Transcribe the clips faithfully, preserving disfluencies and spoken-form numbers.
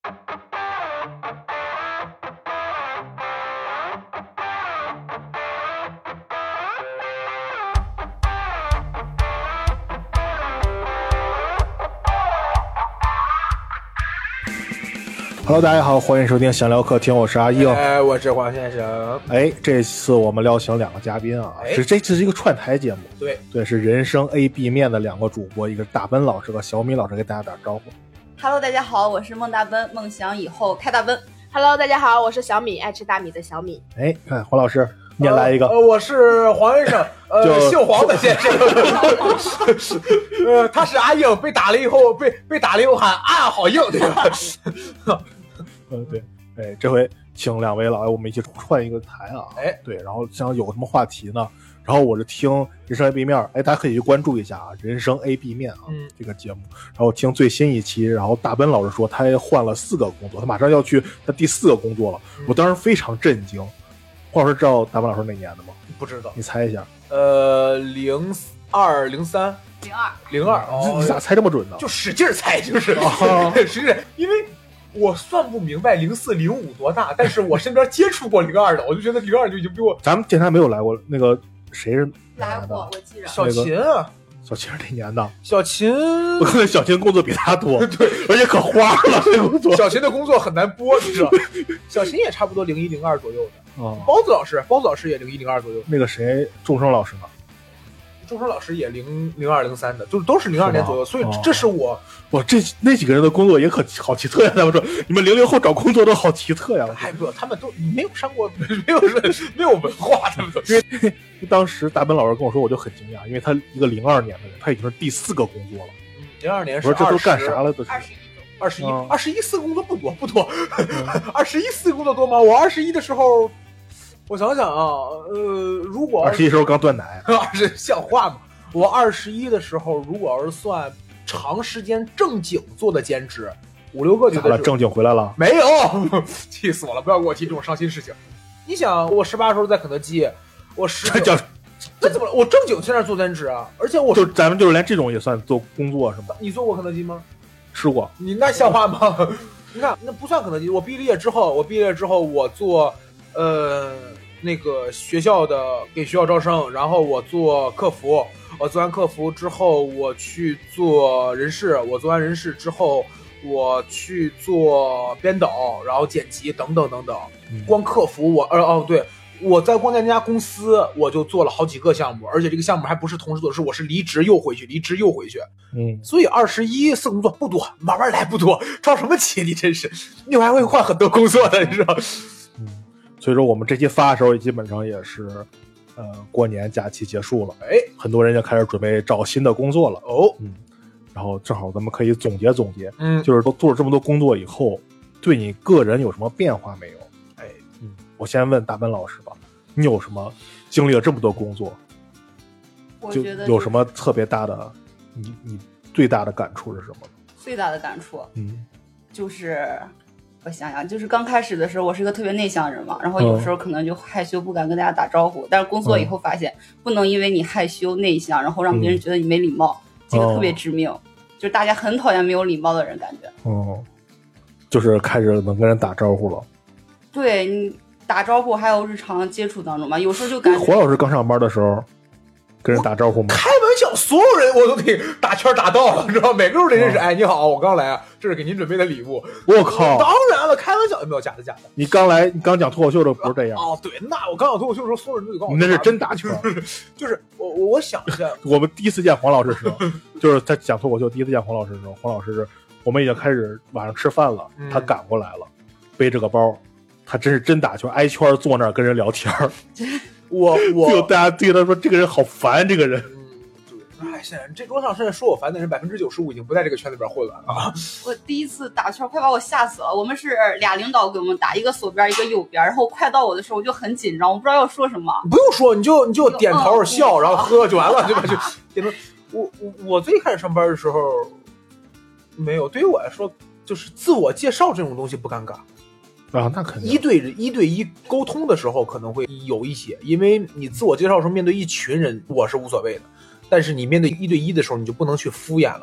Hello， 大家好，欢迎收听闲聊客厅，我是阿硬。 哎，我是黄先生。 哎，这次我们邀请两个嘉宾啊， 哎、 是这次是一个串台节目。 对对，是人生 A B 面的两个主播，一个是大奔老师和小米老师，给大家打招呼。 Hello， 大家好，我是孟大奔，梦想以后开大奔。 Hello， 大家好，我是小米，爱吃大米的小米。 哎，看黄老师，你也来一个。 呃，呃我是黄先生，呃，姓黄的先生。呃，他是阿硬，被打了以后，被被打了以后喊啊，好硬，对吧？ 嗯，对，哎，这回请两位老我们一起串一个台啊， 哎， 对，然后想有什么话题呢？然后我是听人生 A B 面，哎，大家可以去关注一下啊，人生 A B 面啊、嗯、这个节目。然后听最新一期，然后大奔老师说他也换了四个工作，他马上要去他第四个工作了，嗯、我当时非常震惊。黄老师知道大奔老师哪年的吗？ 不知道， 你猜一下。 呃，零二零三零二零二， 你咋猜这么准呢？ 就使劲猜，就是、哦、使劲，因为。我算不明白零四零五多大，但是我身边接触过零二的，我就觉得零二就已经比我。 咱们电台没有来过那个谁是来过，我记着。 小秦啊， 小秦是哪年的？ 小秦， 我看小秦工作比他多，对，而且可花了这工作。 小秦的工作很难播，你知道？小秦也差不多零一零二左右的。 哦， 包子老师，包子老师也零一零二左右。 那个谁，众生老师呢？ 众生老师也零零二零三的，就是都是零二年左右，所以这是我。 哇，这那几个人的工作也可好奇特呀！他们说，你们零零后找工作都好奇特呀！ 哎，不，他们都没有上过，没有没有文化，他们都。 因为当时大奔老师跟我说，我就很惊讶，因为他一个零二年的人，他已经是第四个工作了。 零二年是我说这都干啥了？都是二十一， 二十一，二十一四工作不多不多，二十一四工作多吗？我二十一的时候，我想想啊，呃，如果二十一时候刚断奶， 二十像话吗？我二十一的时候，如果要是算长时间正经做的兼职，五六个就了。正经回来了？ 没有，气死我了！不要给我提这种伤心事情。你想，我十八时候在肯德基，我十这叫那怎么了？我正经去那儿做兼职啊，而且我就咱们就是连这种也算做工作是吗？ 你做过肯德基吗？ 吃过。 你那像话吗？你看，那不算肯德基。我毕业之后，我毕业之后，我做呃那个学校的给学校招生，然后我做客服。我做完客服之后，我去做人事。我做完人事之后，我去做编导，然后剪辑等等等等。嗯、光客服我，呃哦对，我在光在那家公司我就做了好几个项目，而且这个项目还不是同时做，是我是离职又回去，离职又回去。嗯，所以二十一次工作不多，慢慢来不多，着什么急？你真是，你还会换很多工作的，你知道？ 嗯，所以说我们这期发的时候，基本上也是。呃，过年假期结束了， 哎， 很多人就开始准备找新的工作了。 哦， 嗯，然后正好咱们可以总结总结， 嗯， 就是都做了这么多工作以后，对你个人有什么变化没有？ 哎， 嗯，我先问大奔老师吧，你有什么经历了这么多工作， 我觉得、就是、 有什么特别大的，你你最大的感触是什么？ 最大的感触， 嗯， 就是。我想想，就是刚开始的时候，我是个特别内向人嘛，然后有时候可能就害羞，不敢跟大家打招呼。嗯、但是工作以后发现，不能因为你害羞内向，然后让别人觉得你没礼貌，嗯、这个特别致命。哦、就是大家很讨厌没有礼貌的人，感觉。 哦，就是开始能跟人打招呼了。 对你打招呼，还有日常接触当中嘛，有时候就感觉。 黄老师刚上班的时候，跟人打招呼吗？ 开玩笑，所有人我都得打圈打到了，知道吗？每个人都得认识。哦、哎，你好，我刚来啊，这是给您准备的礼物。 我靠！ 当然了，开玩笑，没有假的假的。 你刚来，你刚讲脱口秀的时候不是这样？ 哦，对，那我刚讲脱口秀的时候，所有人都得告诉我， 你那是真打圈。 就是我我想一下， 我们第一次见黄老师的时候，就是他讲脱口秀，第一次见黄老师的时候，黄老师是我们已经开始晚上吃饭了，嗯、他赶过来了，背着个包，他真是真打圈，挨圈坐那儿跟人聊天。 我我就大家对他说这个人好烦，这个人。 哎，现在这桌上现在说我烦的人百分之九十五已经不在这个圈子里边混了啊！ 我第一次打圈，快把我吓死了。我们是俩领导给我们打，一个左边，一个右边。然后快到我的时候，我就很紧张，我不知道要说什么。 不用说，你就你就点头笑，嗯、然后喝就完了，对吧？就点头。我我我最开始上班的时候，没有。对于我来说，就是自我介绍这种东西不尴尬。 啊，那肯定一对一对一沟通的时候可能会有一些，因为你自我介绍的时候面对一群人，我是无所谓的。但是你面对一对一的时候，你就不能去敷衍了嘛。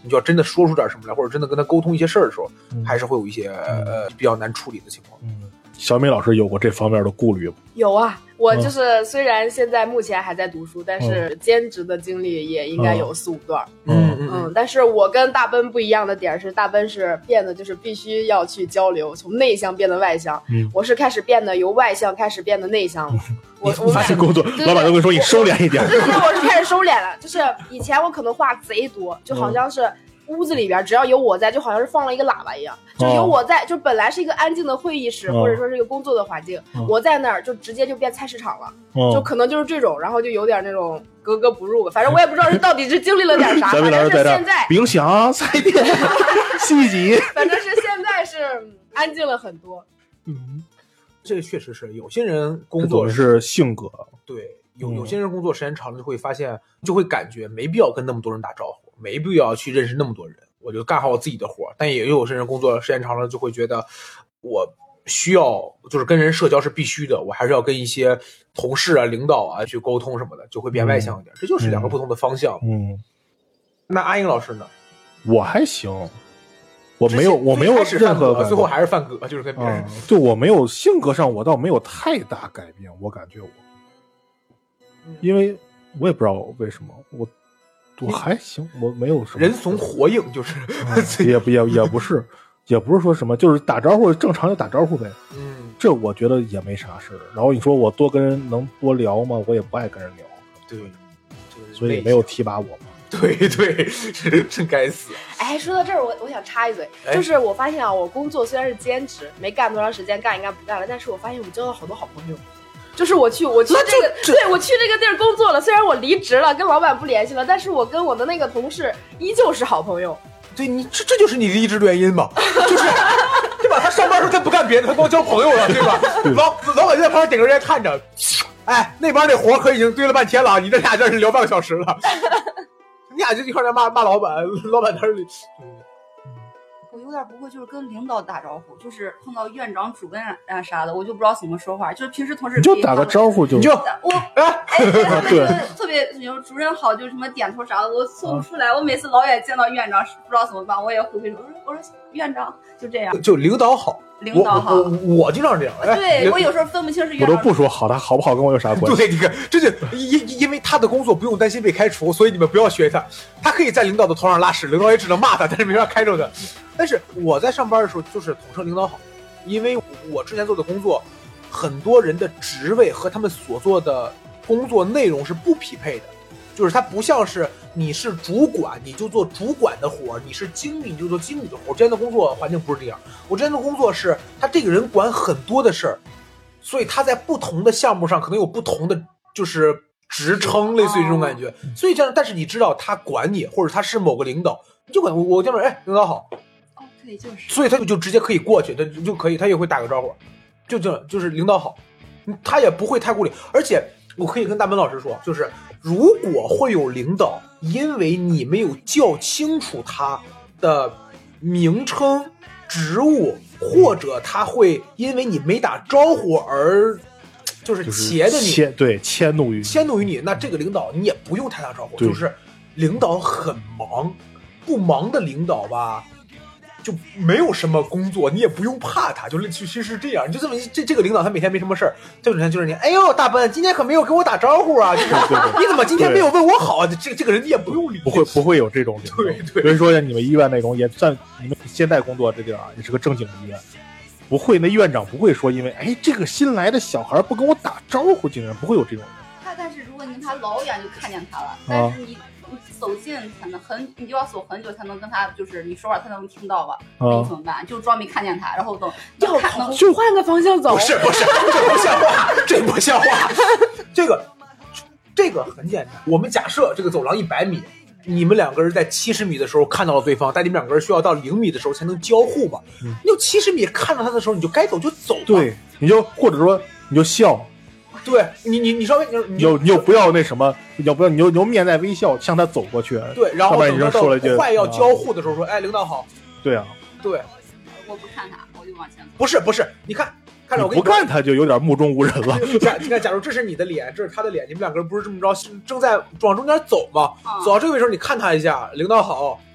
你就要真的说出点什么来，或者真的跟他沟通一些事儿的时候， 嗯、 还是会有一些呃比较难处理的情况。 嗯，小米老师有过这方面的顾虑吗？ 有啊，我就是虽然现在目前还在读书，但是兼职的经历也应该有四五段。 嗯嗯嗯，但是我跟大奔不一样的点是，大奔是变得就是必须要去交流，从内向变得外向。嗯，我是开始变得由外向开始变得内向了。我我发现工作，老板都会说你收敛一点。 对对对，我是开始收敛了。就是以前我可能话贼多，就好像是。屋子里边只要有我在，就好像是放了一个喇叭一样，就有我在，就本来是一个安静的会议室，或者说是一个工作的环境，我在那儿就直接就变菜市场了，就可能就是这种，然后就有点那种格格不入吧。反正我也不知道是到底是经历了点啥，反正是现在冰箱、菜店、洗衣机， 反正是现在是安静了很多。 嗯，这个确实是有些人工作是性格， 对，有有些人工作时间长了就会发现，就会感觉没必要跟那么多人打招呼。没必要去认识那么多人，我就干好我自己的活。但也有些人工作时间长了就会觉得我需要就是跟人社交是必须的，我还是要跟一些同事啊领导啊去沟通什么的，就会变外向一点。嗯、这就是两个不同的方向。 嗯， 那阿英老师呢？ 我还行，我没有我没有任何最后还是范哥，就是跟别人、 嗯、就我没有性格上我倒没有太大改变，我感觉我因为我也不知道为什么我我还行，我没有什么人怂火影，就是、 嗯、也不也也不是，也不是说什么，就是打招呼正常就打招呼呗。 嗯， 这我觉得也没啥事。然后你说我多跟人能多聊吗？我也不爱跟人聊。 对， 所以没有提拔我嘛。 对对，真该死。 哎，说到这儿，我我想插一嘴，就是我发现啊，我工作虽然是兼职，没干多长时间，干应该不干了，但是我发现我交到好多好朋友。就是我去我去这个对我去这个地儿工作了，虽然我离职了，跟老板不联系了，但是我跟我的那个同事依旧是好朋友。 对你这这就是你离职的原因嘛，就是对吧？他上班时候他不干别的，他光交朋友了，对吧？老老板就在旁边顶着人看着，哎，那边那活可已经堆了半天了，你这俩在这聊半个小时了，你俩就一块在骂骂老板，老板在这里。 我有点不会，就是跟领导打招呼，就是碰到院长、主任啊啥的，我就不知道怎么说话。就是平时同事你就打个招呼就， 你就我哎，对，特别有主任好，就什么点头啥的，我说不出来。我每次老远见到院长，不知道怎么办，我也回回说，我说我说院长，就这样。 就领导好， 领导好， 我我, 我经常这样。哎、 对我有时候分不清是院长， 我都不说好，他好不好跟我有啥关系？ 对，你看，这就因因为他的工作不用担心被开除，所以你们不要学他。他可以在领导的头上拉屎，领导也只能骂他，但是没法开除他。但是我在上班的时候就是统称领导好，因为我之前做的工作，很多人的职位和他们所做的工作内容是不匹配的，就是它不像是你是主管你就做主管的活，你是经理你就做经理的活。之前的工作环境不是这样，我之前的工作是他这个人管很多的事儿，所以他在不同的项目上可能有不同的就是职称，类似于这种感觉。所以这样，但是你知道他管你，或者他是某个领导，你就管我我这边哎领导好。 对，就是， 所以他就直接可以过去，他就可以，他也会打个招呼，就这就是领导好，他也不会太顾虑。而且我可以跟大门老师说，就是如果会有领导因为你没有叫清楚他的名称、职务，或者他会因为你没打招呼而就是挟着你， 迁对迁怒于迁怒于你，那这个领导你也不用太打招呼，就是领导很忙，不忙的领导吧。就没有什么工作，你也不用怕他，就是其实是这样，你就这么这这个领导他每天没什么事儿，这种人就是你，哎呦大奔今天可没有跟我打招呼啊，就是你怎么今天没有问我好啊？这这个人你也不用理， 不会不会有这种领导。 对对， 所以说你们医院那种也算你们现在工作这地儿啊，也是个正经医院，不会那院长不会说因为哎这个新来的小孩不跟我打招呼，竟然不会有这种人。 他但是如果你他老远就看见他了，但是你。啊走近才能很，你就要走很久才能跟他，就是你说话他能听到吧？那、嗯、你怎么办？就装没看见他，然后等要看，就换个方向走。 不是不是，这不像话，这不像话。这个这个很简单，我们假设这个走廊一百米，你们两个人在七十米的时候看到了对方，但你们两个人需要到零米的时候才能交互嘛？嗯、你有七十米看到他的时候，你就该走就走。 对，你就或者说你就笑。 对你，你你稍微你就你就不要那什么，你就不要你就你就面带微笑向他走过去。 对，然后等到快要交互的时候说：“哎，领导好。” 对啊， 对， 我不看他，我就往前走。 不是不是，你看，看着我跟你不看他就有点目中无人了。 假你看，假如这是你的脸，这是他的脸，你们两个人不是这么着正在往中间走吗？嗯、走到这个位置，你看他一下，领导好，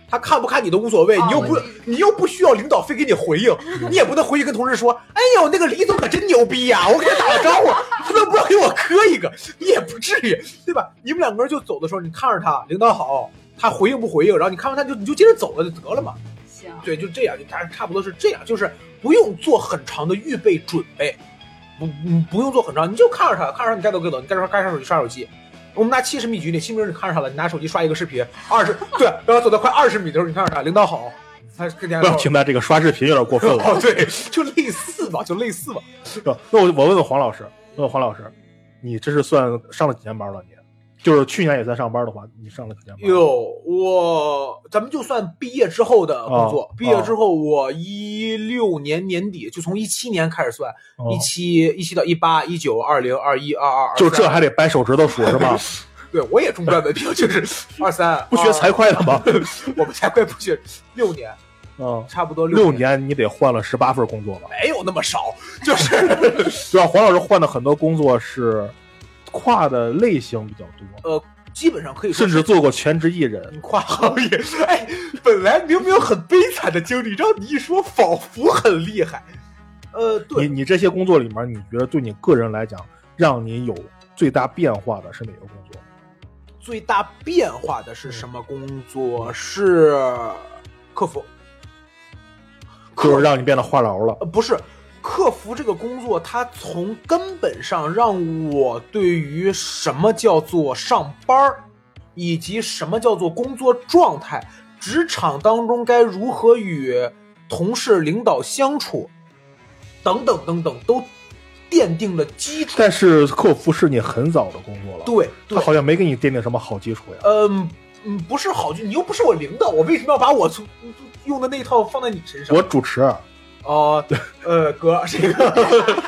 他看不看你都无所谓，你又不你又不需要领导非给你回应，你也不能回去跟同事说，哎呦那个李总可真牛逼呀、啊，我给他打个招呼，他都不知道给我磕一个，你也不至于，对吧？你们两个人就走的时候，你看着他，领导好，他回应不回应，然后你看完他就你就接着走了就得了嘛。 行， 对，就这样，就大差不多是这样，就是不用做很长的预备准备，不不用做很长，你就看着他，看着他你该走该走，你该说该刷手机刷手机。我们拿七十米举例，新兵你看着他了，你拿手机刷一个视频，二十对，然后走到快二十米的时候，你看着他，领导好，他跟不要停在这个刷视频有点过分了。 哦，对，就类似吧，就类似吧。 那我我问问黄老师，问问黄老师，你这是算上了几年班了？你就是去年也在上班的话，你上了几年班？ 有我，咱们就算毕业之后的工作， 哦、 毕业之后我一六年年底就从一七年开始算，一七一七到一八一九二零二一二二， 就这还得掰手指头数是吧？ 对，我也中专文凭，就是二三， 不学财会的吗？ 我们财会不学六年。 嗯， 差不多六年，你得换了十八份工作吧？ 没有那么少，就是主要黄老师换的很多工作是跨的类型比较多， 呃，基本上可以说甚至做过全职艺人， 跨行业。哎，本来明明很悲惨的经历，让你一说，仿佛很厉害。呃，对， 你你这些工作里面，你觉得对你个人来讲，让你有最大变化的是哪个工作？ 最大变化的是什么工作？是客服。 就是让你变得话痨了。 呃，不是，客服这个工作，它从根本上让我对于什么叫做上班，以及什么叫做工作状态，职场当中该如何与同事、领导相处，等等等等，都奠定了基础。 但是客服是你很早的工作了， 对，对他好像没给你奠定什么好基础呀。 嗯嗯，不是好，你又不是我领导，我为什么要把我从用的那套放在你身上？ 我主持。 哦、呃，呃，哥，这个，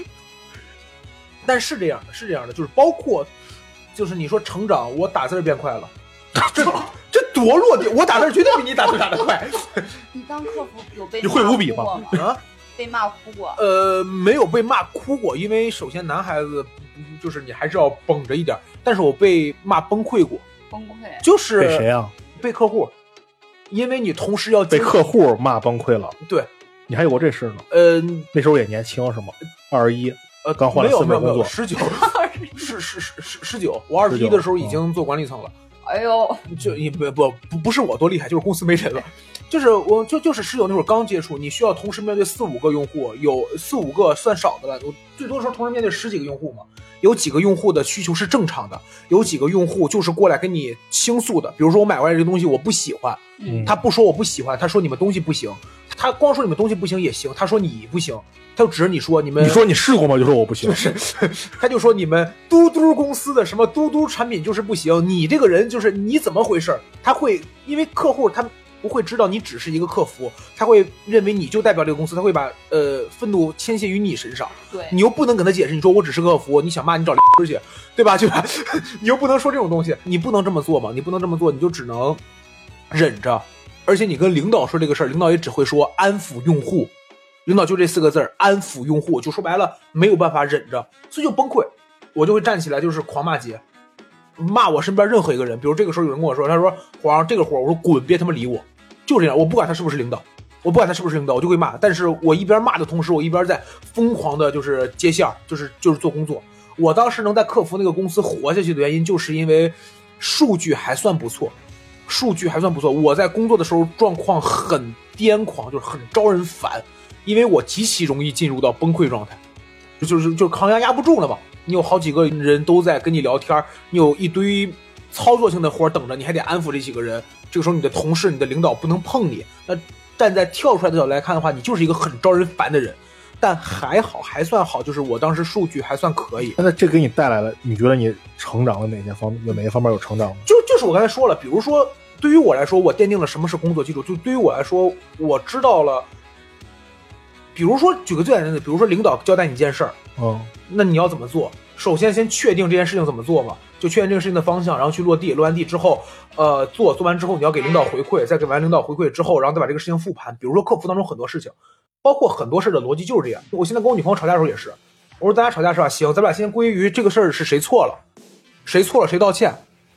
但是这样的，是这样的，就是包括，就是你说成长，我打字变快了，这这多落地，我打字绝对比你打字打得快。 你当客服有被你会五笔吗？ 啊， 被骂哭过？ 呃，没有被骂哭过，因为首先男孩子就是你还是要绷着一点，但是我被骂崩溃过。 崩溃？ 就是被谁啊？ 被客户，因为你同时要被客户骂崩溃了。 对。 你还有过这事呢？ 呃， 那时候也年轻是吗？二十一， 呃， 刚换了四份工作， 十九，是是是是十九。我二十一的时候已经做管理层了。 哎呦， 就也不不不不是我多厉害，就是公司没人了。就是我就就是十九那会儿刚接触，你需要同时面对四五个用户，有四五个算少的了，我最多的时候同时面对十几个用户嘛。有几个用户的需求是正常的，有几个用户就是过来跟你倾诉的。比如说我买回来这个东西我不喜欢， 嗯， 他不说我不喜欢，他说你们东西不行，他光说你们东西不行也行，他说你不行，他就指着你说你们， 你说你试过吗？就说我不行， 就是他就说你们嘟嘟公司的什么嘟嘟产品就是不行，你这个人就是你怎么回事？他会因为客户他不会知道你只是一个客服，他会认为你就代表这个公司，他会把呃愤怒牵线于你身上。 对， 你又不能跟他解释，你说我只是个客服，你想骂你找去，对吧？对吧？你又不能说这种东西，你不能这么做嘛？你不能这么做，你就只能忍着。而且你跟领导说这个事儿，领导也只会说安抚用户，领导就这四个字儿，安抚用户，就说白了没有办法忍着，所以就崩溃，我就会站起来就是狂骂街。骂我身边任何一个人，比如这个时候有人跟我说，他说皇上这个活，我说滚，别他妈理我，就这样，我不管他是不是领导，我不管他是不是领导，我就会骂。但是我一边骂的同时，我一边在疯狂的就是接线，就是就是做工作。我当时能在客服那个公司活下去的原因，就是因为数据还算不错，数据还算不错。我在工作的时候状况很癫狂，就是很招人烦，因为我极其容易进入到崩溃状态，就是就抗压压不住了嘛。你有好几个人都在跟你聊天，你有一堆操作性的活等着，你还得安抚这几个人。这个时候你的同事、你的领导不能碰你。那站在跳出来的角度来看的话，你就是一个很招人烦的人。但还好，还算好，就是我当时数据还算可以。 那这给你带来了，你觉得你成长了哪些方面？有哪些方面有成长吗？ 就就是我刚才说了，比如说对于我来说，我奠定了什么是工作基础。就对于我来说，我知道了。比如说举个最简单的，比如说领导交代你一件事儿， 嗯， 那你要怎么做？首先先确定这件事情怎么做嘛，就确定这个事情的方向，然后去落地，落完地之后，呃，做做完之后你要给领导回馈，再给完领导回馈之后，然后再把这个事情复盘。比如说客服当中很多事情，包括很多事的逻辑就是这样。我现在跟我女朋友吵架的时候也是，我说咱俩吵架是吧？行，咱俩先归于这个事儿是谁错了，谁错了谁道歉，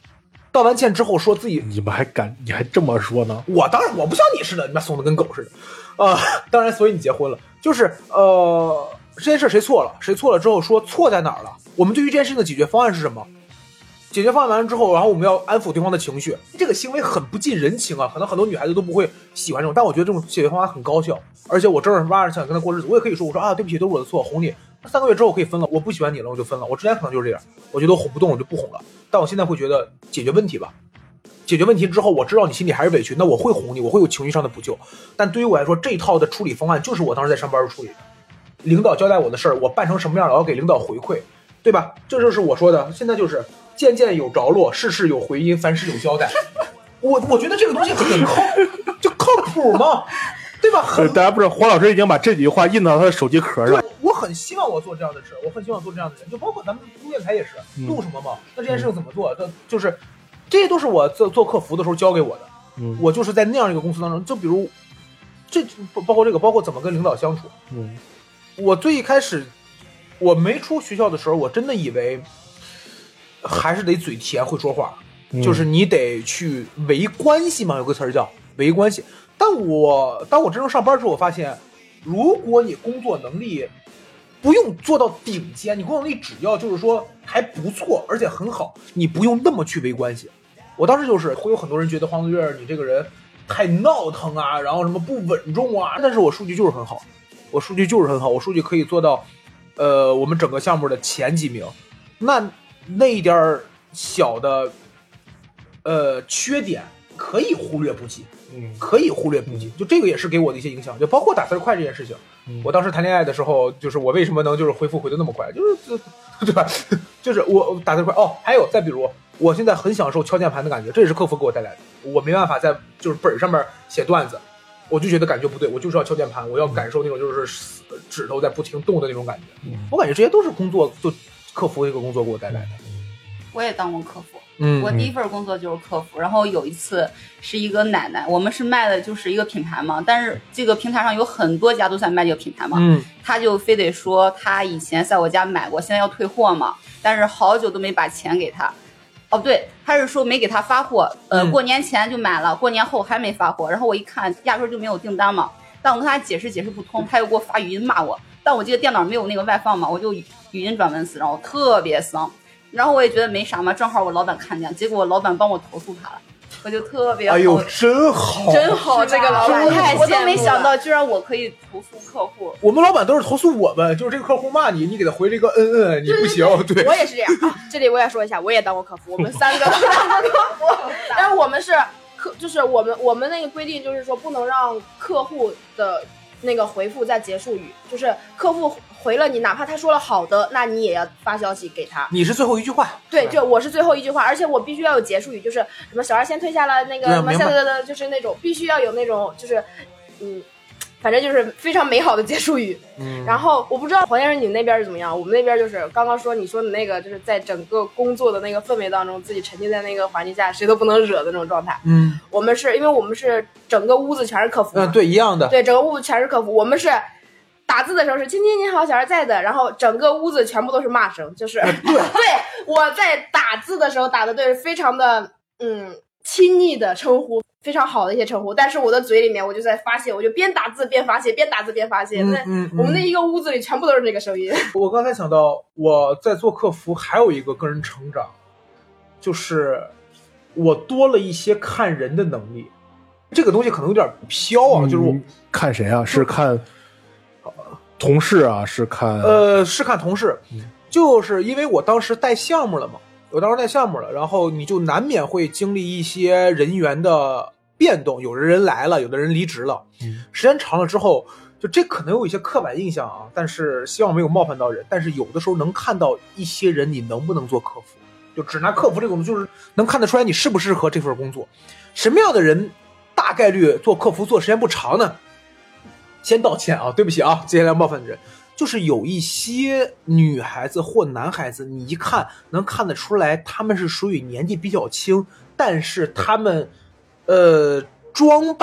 道完歉之后说自己， 你们还敢，你还这么说呢？ 我当然我不像你似的，你妈怂的跟狗似的，啊、呃，当然，所以你结婚了，就是呃，这件事谁错了，谁错了之后说错在哪儿了，我们对于这件事情的解决方案是什么？解决方案完了之后，然后我们要安抚对方的情绪，这个行为很不近人情啊，可能很多女孩子都不会喜欢这种，但我觉得这种解决方法很高效，而且我正儿八经想跟他过日子，我也可以说，我说啊，对不起，都是我的错，哄你，三个月之后可以分了，我不喜欢你了，我就分了，我之前可能就是这样，我觉得我哄不动，我就不哄了，但我现在会觉得解决问题吧，解决问题之后，我知道你心里还是委屈，那我会哄你，我会有情绪上的补救，但对于我来说，这一套的处理方案就是我当时在上班时处理的，领导交代我的事儿，我办成什么样了，我要给领导回馈，对吧？这就是我说的，现在就是件件有着落，事事有回音，凡事有交代。我我觉得这个东西很靠，就靠谱嘛，对吧？很大家不知道，黄老师已经把这几句话印到他的手机壳上。 我很希望我做这样的事，我很希望做这样的人，就包括咱们录电台也是，录什么嘛？那这件事情怎么做？这、嗯、就是这些都是我做做客服的时候教给我的。嗯，我就是在那样一个公司当中，就比如这包括这个，包括怎么跟领导相处。嗯，我最一开始我没出学校的时候，我真的以为还是得嘴甜会说话。就是你得去维关系嘛，有个词儿叫维关系。但我当我真正上班之后，我发现，如果你工作能力不用做到顶尖，你工作能力只要就是说还不错，而且很好，你不用那么去维关系。我当时就是会有很多人觉得黄子月你这个人太闹腾啊，然后什么不稳重啊，但是我数据就是很好，我数据就是很好，我数据可以做到，呃，我们整个项目的前几名。那那一点小的。呃，缺点可以忽略不计，嗯，可以忽略不计。就这个也是给我的一些影响，就包括打字快这件事情。嗯、我当时谈恋爱的时候，就是我为什么能就是回复回的那么快，就是对吧？就是我打字快哦。还有再比如，我现在很享受敲键盘的感觉，这也是客服给我带来的。我没办法在就是本上面写段子，我就觉得感觉不对，我就是要敲键盘，我要感受那种就是指头在不停动的那种感觉。嗯、我感觉这些都是工作，就客服这个工作给我带来的。 我也当过客服。嗯，我第一份工作就是客服，然后有一次是一个奶奶，我们是卖的就是一个品牌嘛，但是这个平台上有很多家都在卖这个品牌嘛，嗯，他就非得说他以前在我家买过，现在要退货嘛，但是好久都没把钱给他，哦对，他是说没给他发货，呃，过年前就买了，过年后还没发货，然后我一看压根就没有订单嘛，但我跟他解释解释不通，他又给我发语音骂我，但我这个电脑没有那个外放嘛，我就语音转文字，然后特别丧。然后我也觉得没啥嘛，正好我老板看见，结果我老板帮我投诉他了，我就特别好。 哎呦，真好， 真好，这个老板太我都没想到，居然我可以投诉客户。 我们老板都是投诉我们，就是这个客户骂你，你给他回了一个嗯嗯，你不行。对, 对, 对，我也是这样。啊、这里我也说一下，我也当过客服，我们三个都当过客服，但是我们是客，就是我们我们那个规定就是说不能让客户的那个回复再结束语，就是客户回了你，哪怕他说了好的，那你也要发消息给他。 你是最后一句话。 对，就我是最后一句话，而且我必须要有结束语，就是什么小二先退下了那个什么下的的，就是那种必须要有那种就是嗯，反正就是非常美好的结束语。嗯。然后我不知道黄先生你那边是怎么样，我们那边就是刚刚说你说的那个，就是在整个工作的那个氛围当中，自己沉浸在那个环境下，谁都不能惹的那种状态。嗯。我们是因为我们是整个屋子全是客服。 嗯，对，一样的。 对，整个屋子全是客服，我们是。打字的时候是亲亲你好，小孩在的，然后整个屋子全部都是骂声，就是、呃、对, 对我在打字的时候打的对非常的嗯亲昵的称呼，非常好的一些称呼，但是我的嘴里面我就在发泄，我就边打字边发泄，边打字边发泄。那、嗯嗯、我们那一个屋子里全部都是这个声音。 我刚才想到我在做客服还有一个个人成长，就是我多了一些看人的能力。这个东西可能有点飘啊，嗯、就是我看谁啊？是看。同事啊，是看呃，是看同事，嗯、就是因为我当时带项目了嘛，我当时带项目了，然后你就难免会经历一些人员的变动，有的人来了，有的人离职了，嗯、时间长了之后，就这可能有一些刻板印象啊，但是希望没有冒犯到人，但是有的时候能看到一些人你能不能做客服，就只拿客服这种，就是能看得出来你适不适合这份工作，什么样的人大概率做客服做时间不长呢？先道歉啊，对不起啊，接下来冒犯的人，就是有一些女孩子或男孩子，你一看能看得出来，他们是属于年纪比较轻，但是他们，呃，装扮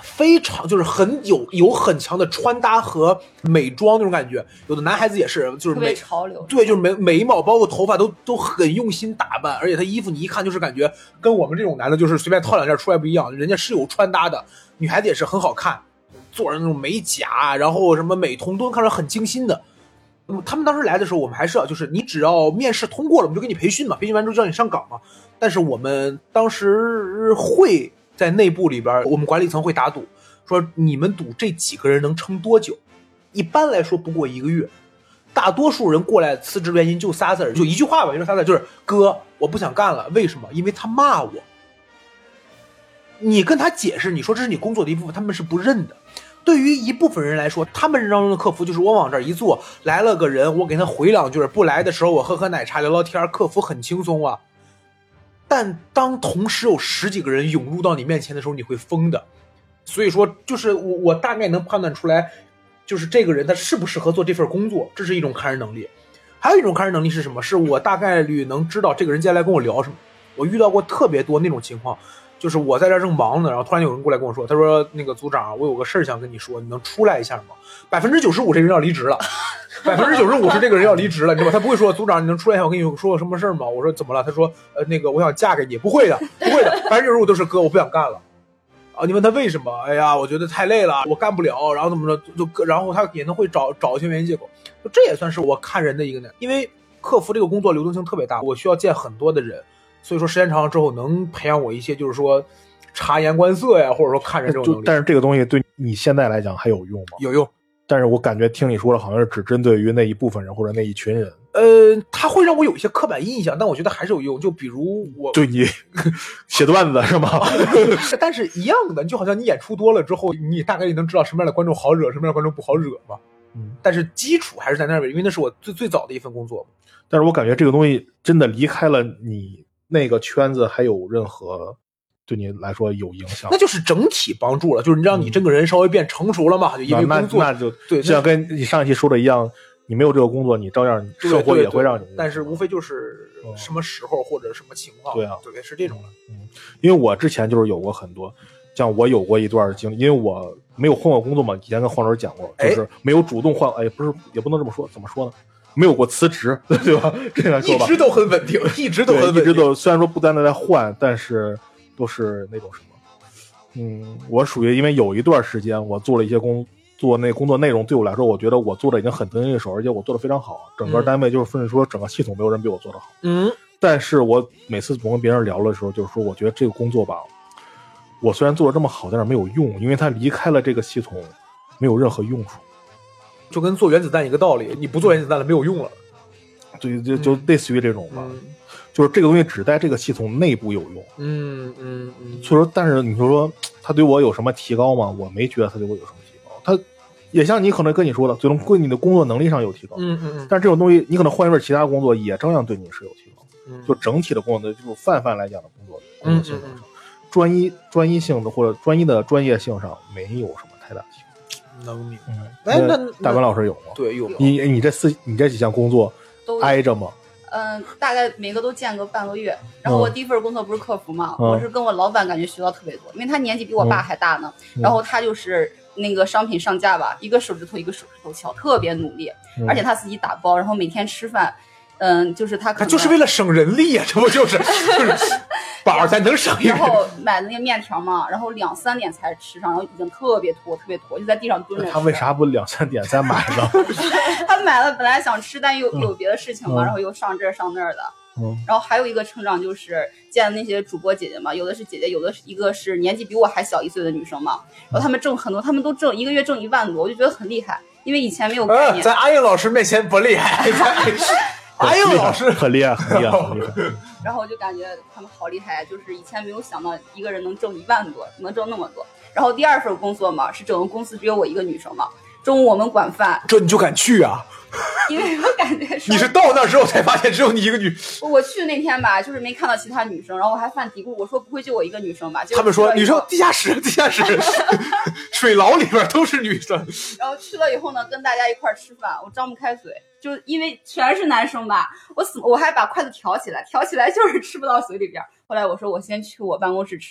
非常就是很有有很强的穿搭和美妆那种感觉。有的男孩子也是，就是特别潮流， 对，就是眉眉毛包括头发都都很用心打扮，而且他衣服你一看就是感觉跟我们这种男的就是随便套两件出来不一样，人家是有穿搭的。女孩子也是很好看，做着那种美甲，然后什么美瞳都看着很精心的。他们当时来的时候，我们还是要就是你只要面试通过了，我们就给你培训嘛，培训完之后叫你上岗嘛。但是我们当时会在内部里边，我们管理层会打赌，说你们赌这几个人能撑多久？一般来说不过一个月。大多数人过来辞职原因就仨字儿，就一句话吧，就仨字，就是哥，我不想干了。为什么？因为他骂我。你跟他解释，你说这是你工作的一部分，他们是不认的。对于一部分人来说，他们当中的客服就是我往这儿一坐，来了个人，我给他回两句，不来的时候我喝喝奶茶聊聊天，客服很轻松啊。但当同时有十几个人涌入到你面前的时候，你会疯的。所以说，就是我我大概能判断出来，就是这个人他适不适合做这份工作，这是一种看人能力。还有一种看人能力是什么？是我大概率能知道这个人接下来跟我聊什么。我遇到过特别多那种情况。就是我在这正忙呢，然后突然有人过来跟我说，他说那个组长，我有个事儿想跟你说，你能出来一下吗？百分之九十五这个人要离职了，百分之九十五是这个人要离职了，你知道吧？他不会说组长你能出来一下，我跟你说个什么事儿吗？我说怎么了？他说呃那个我想嫁给你，不会的，不会的，百分之九十五都是哥我不想干了啊！你问他为什么？哎呀，我觉得太累了，我干不了，然后怎么着就然后他也能会找找一些原因借口，就这也算是我看人的一个呢，因为客服这个工作流动性特别大，我需要见很多的人，所以说时间长了之后能培养我一些就是说。察言观色呀，或者说看人这种能力。 但是这个东西对你现在来讲还有用吗？ 有用。 但是我感觉听你说的好像是只针对于那一部分人或者那一群人。 呃，它会让我有一些刻板印象，但我觉得还是有用。就比如我对你写段子的是吗？ 但是一样的，就好像你演出多了之后，你大概也能知道什么样的观众好惹，什么样的观众不好惹嘛。嗯，但是基础还是在那边，因为那是我最最早的一份工作。 但是我感觉这个东西真的离开了你那个圈子，还有任何对你来说有影响？ 那就是整体帮助了，就是让你这个人稍微变成熟了嘛，就因为工作。 那那就对， 就像跟你上一期说的一样，你没有这个工作，你照样生活也会让你。 但是无非就是什么时候或者什么情况。 对啊， 对，是这种的。 嗯，因为我之前就是有过很多。像我有过一段经历，因为我没有换过工作嘛，以前跟黄老师讲过，就是没有主动换，哎，不是，也不能这么说，怎么说呢？没有过辞职，对吧？这样说吧， 一直都很稳定，一直都很稳定， 一直都虽然说不断的在换，但是都是那种什么，嗯，我属于因为有一段时间我做了一些工做那工作内容，对我来说，我觉得我做的已经很得心应手，而且我做的非常好，整个单位就是甚至说整个系统没有人比我做的好， 嗯， 但是我每次我跟别人聊的时候，就是说，我觉得这个工作吧。我虽然做的这么好，但是没有用，因为它离开了这个系统，没有任何用处。 就跟做原子弹一个道理，你不做原子弹了，没有用了。 对，就就类似于这种吧，嗯、就是这个东西只在这个系统内部有用。 嗯嗯嗯。 所以说，但是你说说它对我有什么提高吗？我没觉得它对我有什么提高。它也像你可能跟你说的，最终对你的工作能力上有提高。 嗯嗯嗯。 但是这种东西，你可能换一份其他工作，也照样对你是有提高。 嗯。 就整体的工作，就是泛泛来讲的工作工作性质上。 嗯嗯嗯专一专一性的或者专一的专业性上没有什么太大提高，能明白。 哎，那大文老师有吗？ 对，有。 你你这四你这几项工作都挨着吗？ 嗯，大概每个都见个半个月。然后我第一份工作不是客服嘛， 嗯、 我是跟我老板感觉学到特别多，因为他年纪比我爸还大呢。 嗯、 然后他就是那个商品上架吧，一个手指头一个手指头敲，特别努力， 嗯、 而且他自己打包，然后每天吃饭。嗯，就是他可能他就是为了省人力呀、啊，这不就是就是宝才能省一点。 然后买的那个面条嘛，然后两三点才吃上，然后已经特别坨特别坨，就在地上蹲着。 他为啥不两三点再买呢？ 他买了，本来想吃，但又有别的事情嘛， 嗯、 然后又上这儿上那儿的。 嗯。 然后还有一个成长就是见那些主播姐姐嘛，有的是姐姐，有的是一个是年纪比我还小一岁的女生嘛，然后他们挣很多，他们都挣一个月挣一万多，我就觉得很厉害，因为以前没有概念。 呃、在阿英老师面前不厉害。阿英老师很厉害，很厉害，很厉害。 然后我就感觉他们好厉害，就是以前没有想到一个人能挣一万多，能挣那么多。然后第二份工作嘛，是整个公司只有我一个女生嘛，中午我们管饭， 这你就敢去啊？ 因为我感觉你是到那之后才发现只有你一个女。 我去那天吧，就是没看到其他女生，然后我还犯嘀咕，我说不会就我一个女生吧？ 他们说女生地下室，地下室，水牢里边都是女生。 然后去了以后呢，跟大家一块吃饭，我张不开嘴。就因为全是男生吧，我死我还把筷子挑起来，挑起来就是吃不到嘴里边。后来我说我先去我办公室吃吧，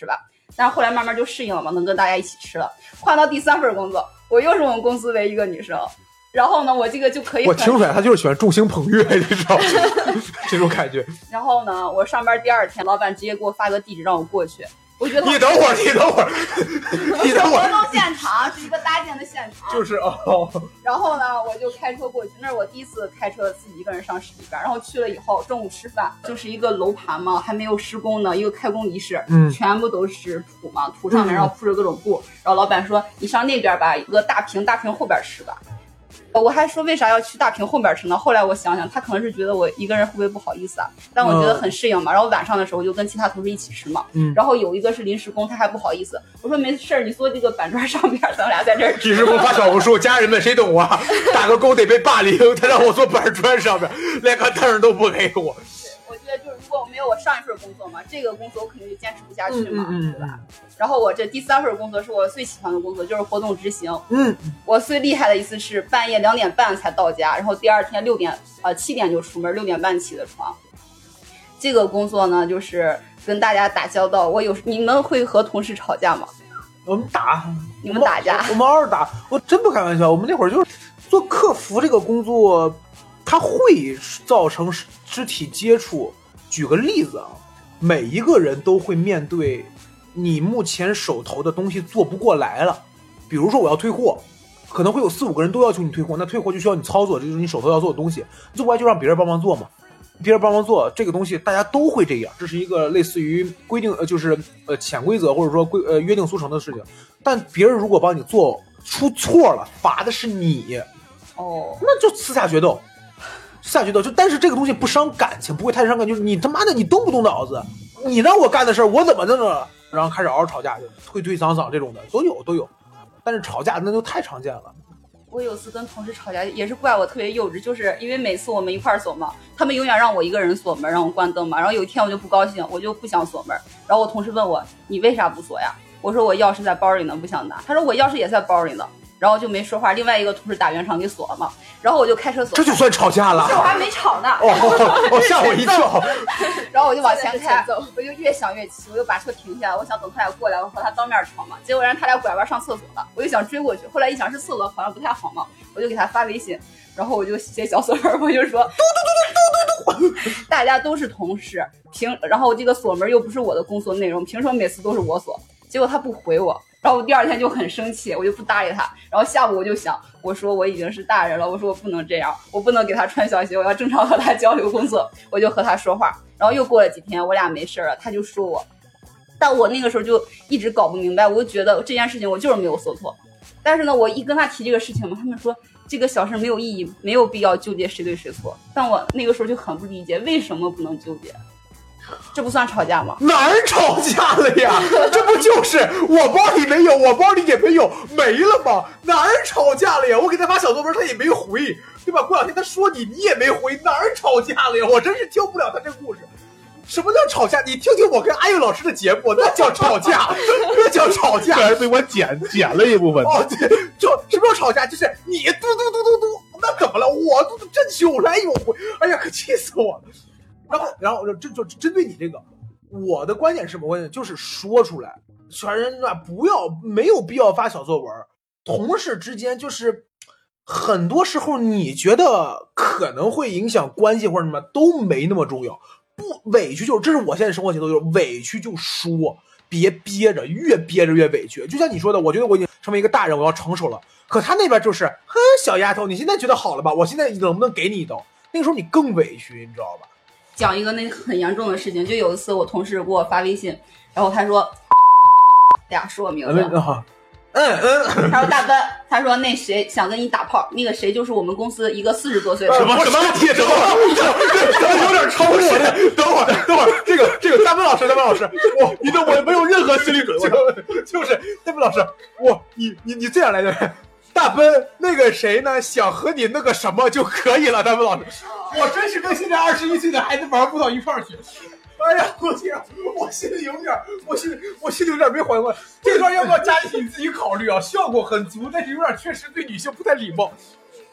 但是后来慢慢就适应了嘛，能跟大家一起吃了。换到第三份工作，我又是我们公司唯一一个女生。然后呢，我这个就可以我听出来，他就是喜欢众星捧月这种这种感觉。 然后呢，我上班第二天，老板直接给我发个地址让我过去。我觉得你等会儿，你等会儿，你等会儿。 活动现场是一个搭建的现场， 就是哦。 然后呢，我就开车过去，那是我第一次开车自己一个人上市里边。然后去了以后，中午吃饭，就是一个楼盘嘛，还没有施工呢，一个开工仪式，嗯，全部都是土嘛，土上面然后铺着各种布。嗯、然后老板说：“你上那边吧，一个大屏，大屏后边吃吧。”我还说为啥要去大屏后边吃呢？后来我想想，他可能是觉得我一个人会不会不好意思啊？但我觉得很适应嘛。然后晚上的时候就跟其他同事一起吃嘛。嗯。然后有一个是临时工，他还不好意思。我说没事儿，你坐这个板砖上边，咱俩在这儿。 临时工发小红书，家人们谁懂啊？打个工得被霸凌，他让我坐板砖上边，连个凳都不给我。 我觉得就是如果我没有我上一份工作嘛，这个工作我肯定就坚持不下去嘛，嗯嗯对吧？然后我这第三份工作是我最喜欢的工作，就是活动执行。嗯，我最厉害的一次是半夜两点半才到家，然后第二天六点呃七点就出门，六点半起的床。这个工作呢，就是跟大家打交道。我有你们会和同事吵架吗？ 我们打， 你们打架？ 我们偶尔打，我真不开玩笑。我们那会儿就是做客服这个工作。它会造成肢体接触。举个例子啊，每一个人都会面对你目前手头的东西做不过来了。比如说我要退货，可能会有四五个人都要求你退货，那退货就需要你操作，这就是你手头要做的东西，做不来就让别人帮忙做嘛。别人帮忙做这个东西，大家都会这样，这是一个类似于规定，呃，就是呃潜规则或者说规呃约定俗成的事情。但别人如果帮你做出错了，罚的是你， 哦， 那就私下决斗。下决斗就，但是这个东西不伤感情，不会太伤感情。就是你他妈的，你动不动脑子？你让我干的事儿，我怎么弄了？然后开始嗷嗷吵架，就推推搡搡这种的都有都有。但是吵架那就太常见了。 我有次跟同事吵架，也是怪我特别幼稚，就是因为每次我们一块儿锁嘛，他们永远让我一个人锁门，让我关灯嘛。然后有一天我就不高兴，我就不想锁门。然后我同事问我，你为啥不锁呀？我说我钥匙在包里呢，不想拿。他说我钥匙也在包里呢。然后就没说话，另外一个同事打圆场给锁了嘛，然后我就开车锁。 这就算吵架了？ 这我还没吵呢。 哦哦哦，吓我一跳。 然后我就往前开，我就越想越气，我就把车停下来，我想等他俩过来，我和他当面吵嘛。结果让他俩拐弯上厕所了，我就想追过去，后来一想是厕所好像不太好嘛，我就给他发微信，然后我就写小作文，我就说嘟嘟嘟嘟嘟嘟，大家都是同事，凭然后这个锁门又不是我的工作内容，凭什么每次都是我锁？结果他不回我。然后我第二天就很生气，我就不搭理他。然后下午我就想，我说我已经是大人了，我说我不能这样，我不能给他穿小鞋，我要正常和他交流工作。我就和他说话。然后又过了几天，我俩没事了，他就说我，但我那个时候就一直搞不明白，我就觉得这件事情我就是没有说错。但是呢，我一跟他提这个事情嘛，他们说这个小事没有意义，没有必要纠结谁对谁错。但我那个时候就很不理解，为什么不能纠结？这不算吵架吗？ 哪儿吵架了呀？这不就是我包里没有，我包里也没有，没了吗？哪儿吵架了呀？我给他发小作文，他也没回，对吧？过两天他说你，你也没回，哪儿吵架了呀？我真是听不了他这故事。什么叫吵架？你听听我跟阿佑老师的节目，那叫吵架，那叫吵架。 这还被我剪剪了一部分。 哦，对，就什么叫吵架？就是你嘟嘟嘟嘟嘟，那怎么了？我嘟嘟这有来有回，哎呀，可气死我了。然后，然后这就针对你这个，我的观点是什么观点？就是说出来，全人啊，不要没有必要发小作文。同事之间就是很多时候你觉得可能会影响关系或者什么都没那么重要。不委屈就是，这是我现在生活节奏，就是委屈就说，别憋着，越憋着越委屈。就像你说的，我觉得我已经成为一个大人，我要成熟了。可他那边就是，哼，小丫头，你现在觉得好了吧？我现在能不能给你一刀？那个时候你更委屈，你知道吧？ 讲一个那很严重的事情，就有一次我同事给我发微信，然后他说，俩说我名字， 嗯嗯， 他说大奔，他说那谁想跟你打炮，那个谁就是我们公司一个四十多岁的什么什么问题？等会儿，这有点超过我的。等会儿，等会儿，这个这个大奔老师，大奔老师，我你对我没有任何心理准备，就是大奔老师，我你你你这样来的。大奔，那个谁呢？想和你那个什么就可以了。大奔老师，我真是跟现在二十一岁的孩子玩不到一块儿去。哎呀，我天，我心里有点，我心里我心里有点没缓过来。这段要不要加进去你自己考虑啊？效果很足，但是有点确实对女性不太礼貌。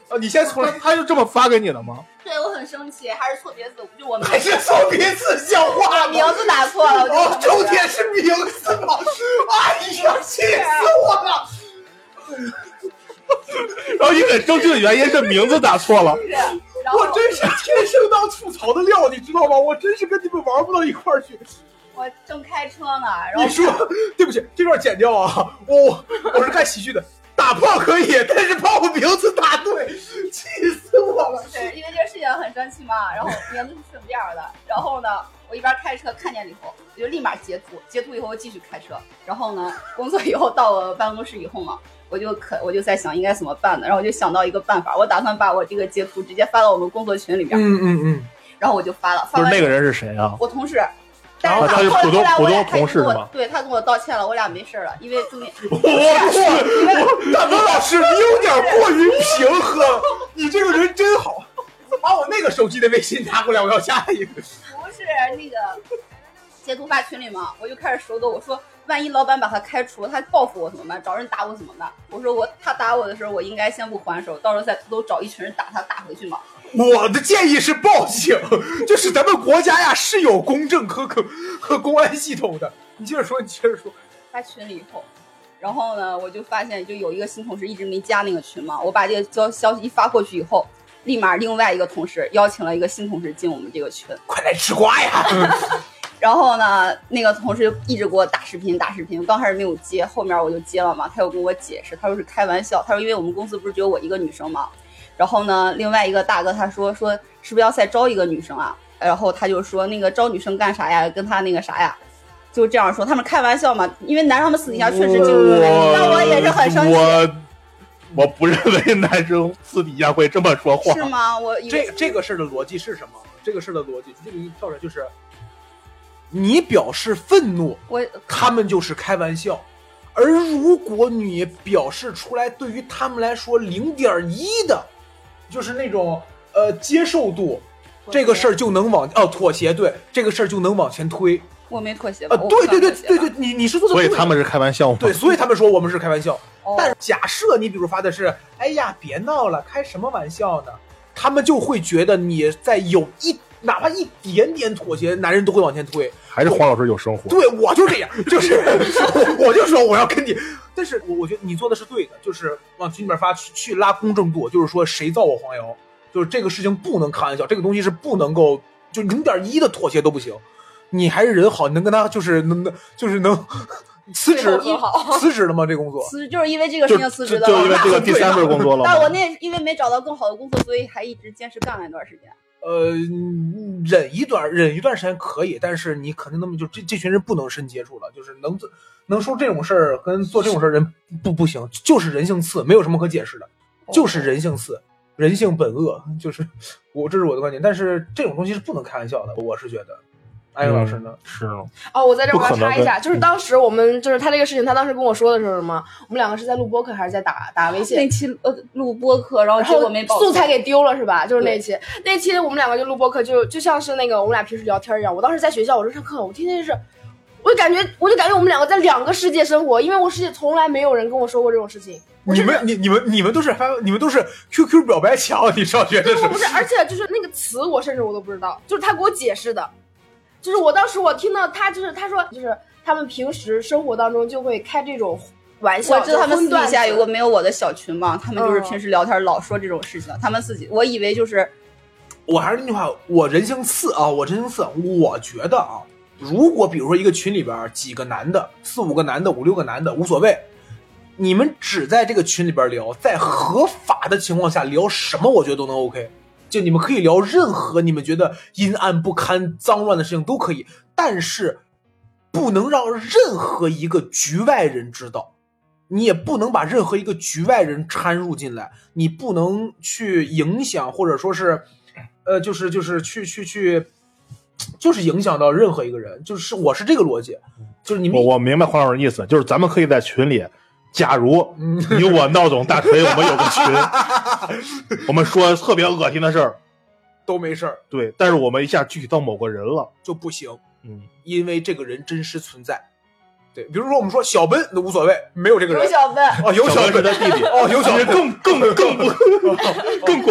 啊，你先从来他就这么发给你的吗？ 对，我很生气，还是错别字，就我还是错别字像话吗？ 名字打错了，我就哦，重点是名字吗？哎呀，气死我了！ 然后你很生气的原因是名字打错了。 我真是天生当吐槽的料，你知道吗？我真是跟你们玩不到一块儿去。 我正开车呢，然后你说对不起，这段剪掉啊！我我是看喜剧的，打炮可以，但是把我名字打对，气死我了。 对，因为这个事情很生气嘛，然后名字是顺便的，然后呢，我一边开车看见了以后，我就立马截图，截图以后继续开车，然后呢，工作以后到我办公室以后嘛，我就可我就在想应该怎么办呢，然后我就想到一个办法，我打算把我这个截图直接发到我们工作群里面， 嗯嗯嗯， 然后我就发了，发就是那个人是谁啊？ 我同事。 然后他是普通普通同事是吗？ 对，他跟我道歉了，我俩没事了，因为中间。 我我大东老师，你有点过于平和，你这个人真好。把我那个手机的微信拿过来，我要加一个。 不是那个截图发群里嘛，我就开始手抖，我说万一老板把他开除，他报复我怎么办？找人打我怎么办？我说我他打我的时候，我应该先不还手，到时候再偷偷找一群人打他，打回去嘛。 我的建议是报警，就是咱们国家呀是有公正和和和公安系统的。你接着说，你接着说。 发群里以后，然后呢，我就发现就有一个新同事一直没加那个群嘛，我把这个消消息一发过去以后，立马另外一个同事邀请了一个新同事进我们这个群， 快来吃瓜呀！ 然后呢，那个同事就一直给我打视频打视频，我刚开始没有接，后面我就接了嘛，他又跟我解释，他说是开玩笑，他说因为我们公司不是只有我一个女生嘛。然后呢，另外一个大哥他说说是不是要再招一个女生啊？然后他就说那个招女生干啥呀？跟他那个啥呀，就这样说，他们开玩笑嘛。因为男生们私底下确实就，那我也是很生气。 我我不认为男生私底下会这么说话。 是吗？我这这个事儿的逻辑是什么？这个事儿的逻辑，这个一跳出来就是，你表示愤怒， 我他们就是开玩笑。而如果你表示出来，对于他们来说零点一的。就是那种呃接受度，这个事儿就能往哦妥协，对这个事儿就能往前推。 我没妥协吧？ 啊，对对对对对，你你是做的， 所以他们是开玩笑吗？ 对，所以他们说我们是开玩笑。 哦、 但是假设你比如发的是，哎呀别闹了，开什么玩笑呢？他们就会觉得你在有一哪怕一点点妥协，男人都会往前推。 还是黄老师有生活？ 对，我就这样，就是我, 我就说我要跟你，但是我我觉得你做的是对的，就是往群里面发去去拉公正度，就是说谁造我黄谣，就是这个事情不能开玩笑，这个东西是不能够就零点一的妥协都不行，你还是人好，你能跟他就是能能就是能辞职辞职了吗？这工作辞就是因为这个事情辞职的， 就因为这个第三份工作了。 但我那因为没找到更好的工作，所以还一直坚持干了一段时间。 呃，忍一段忍一段时间可以，但是你肯定那么就这这群人不能深接触了，就是能能说这种事儿跟做这种事儿人不不行，就是人性次，没有什么可解释的，就是人性次，人性本恶，就是我这是我的观点，但是这种东西是不能开玩笑的，我是觉得。艾勇老师呢？ 是吗？ 哦，我在这我要插一下，就是当时我们就是他这个事情，他当时跟我说的时候什么，我们两个是在录播客还是在打打微信？ 那期呃录播客，然后结果没保素材给丢了是吧？就是那期，那期我们两个就录播客，就就像是那个我们俩平时聊天一样。我当时在学校，我就上课，我天天是，我就感觉我就感觉我们两个在两个世界生活，因为我世界从来没有人跟我说过这种事情。 你们你你们你们都是你们都是 Q Q 表白墙，你上学的时候不是，而且就是那个词我甚至我都不知道，就是他给我解释的。就是我当时我听到他就是他说就是他们平时生活当中就会开这种玩笑， 我知道他们私底下有个没有我的小群嘛，他们就是平时聊天老说这种事情，嗯、他们自己我以为就是， 我还是那句话，我人性次啊，我人性次，我觉得啊，如果比如说一个群里边几个男的，四五个男的，五六个男的无所谓，你们只在这个群里边聊，在合法的情况下聊什么，我觉得都能 OK。就你们可以聊任何你们觉得阴暗不堪脏乱的事情都可以，但是不能让任何一个局外人知道，你也不能把任何一个局外人掺入进来，你不能去影响或者说是呃就是就是去去去就是影响到任何一个人，就是我是这个逻辑，就是你们我我明白黄老师的意思，就是咱们可以在群里，假如你我闹总大锤我们有个群我们说特别恶心的事儿都没事儿， 对，但是我们一下具体到某个人了就不行， 嗯， 因为这个人真实存在。对，比如说我们说小奔那无所谓，没有这个人。 有小奔哦，有小奔是他弟弟哦，有小奔更更更不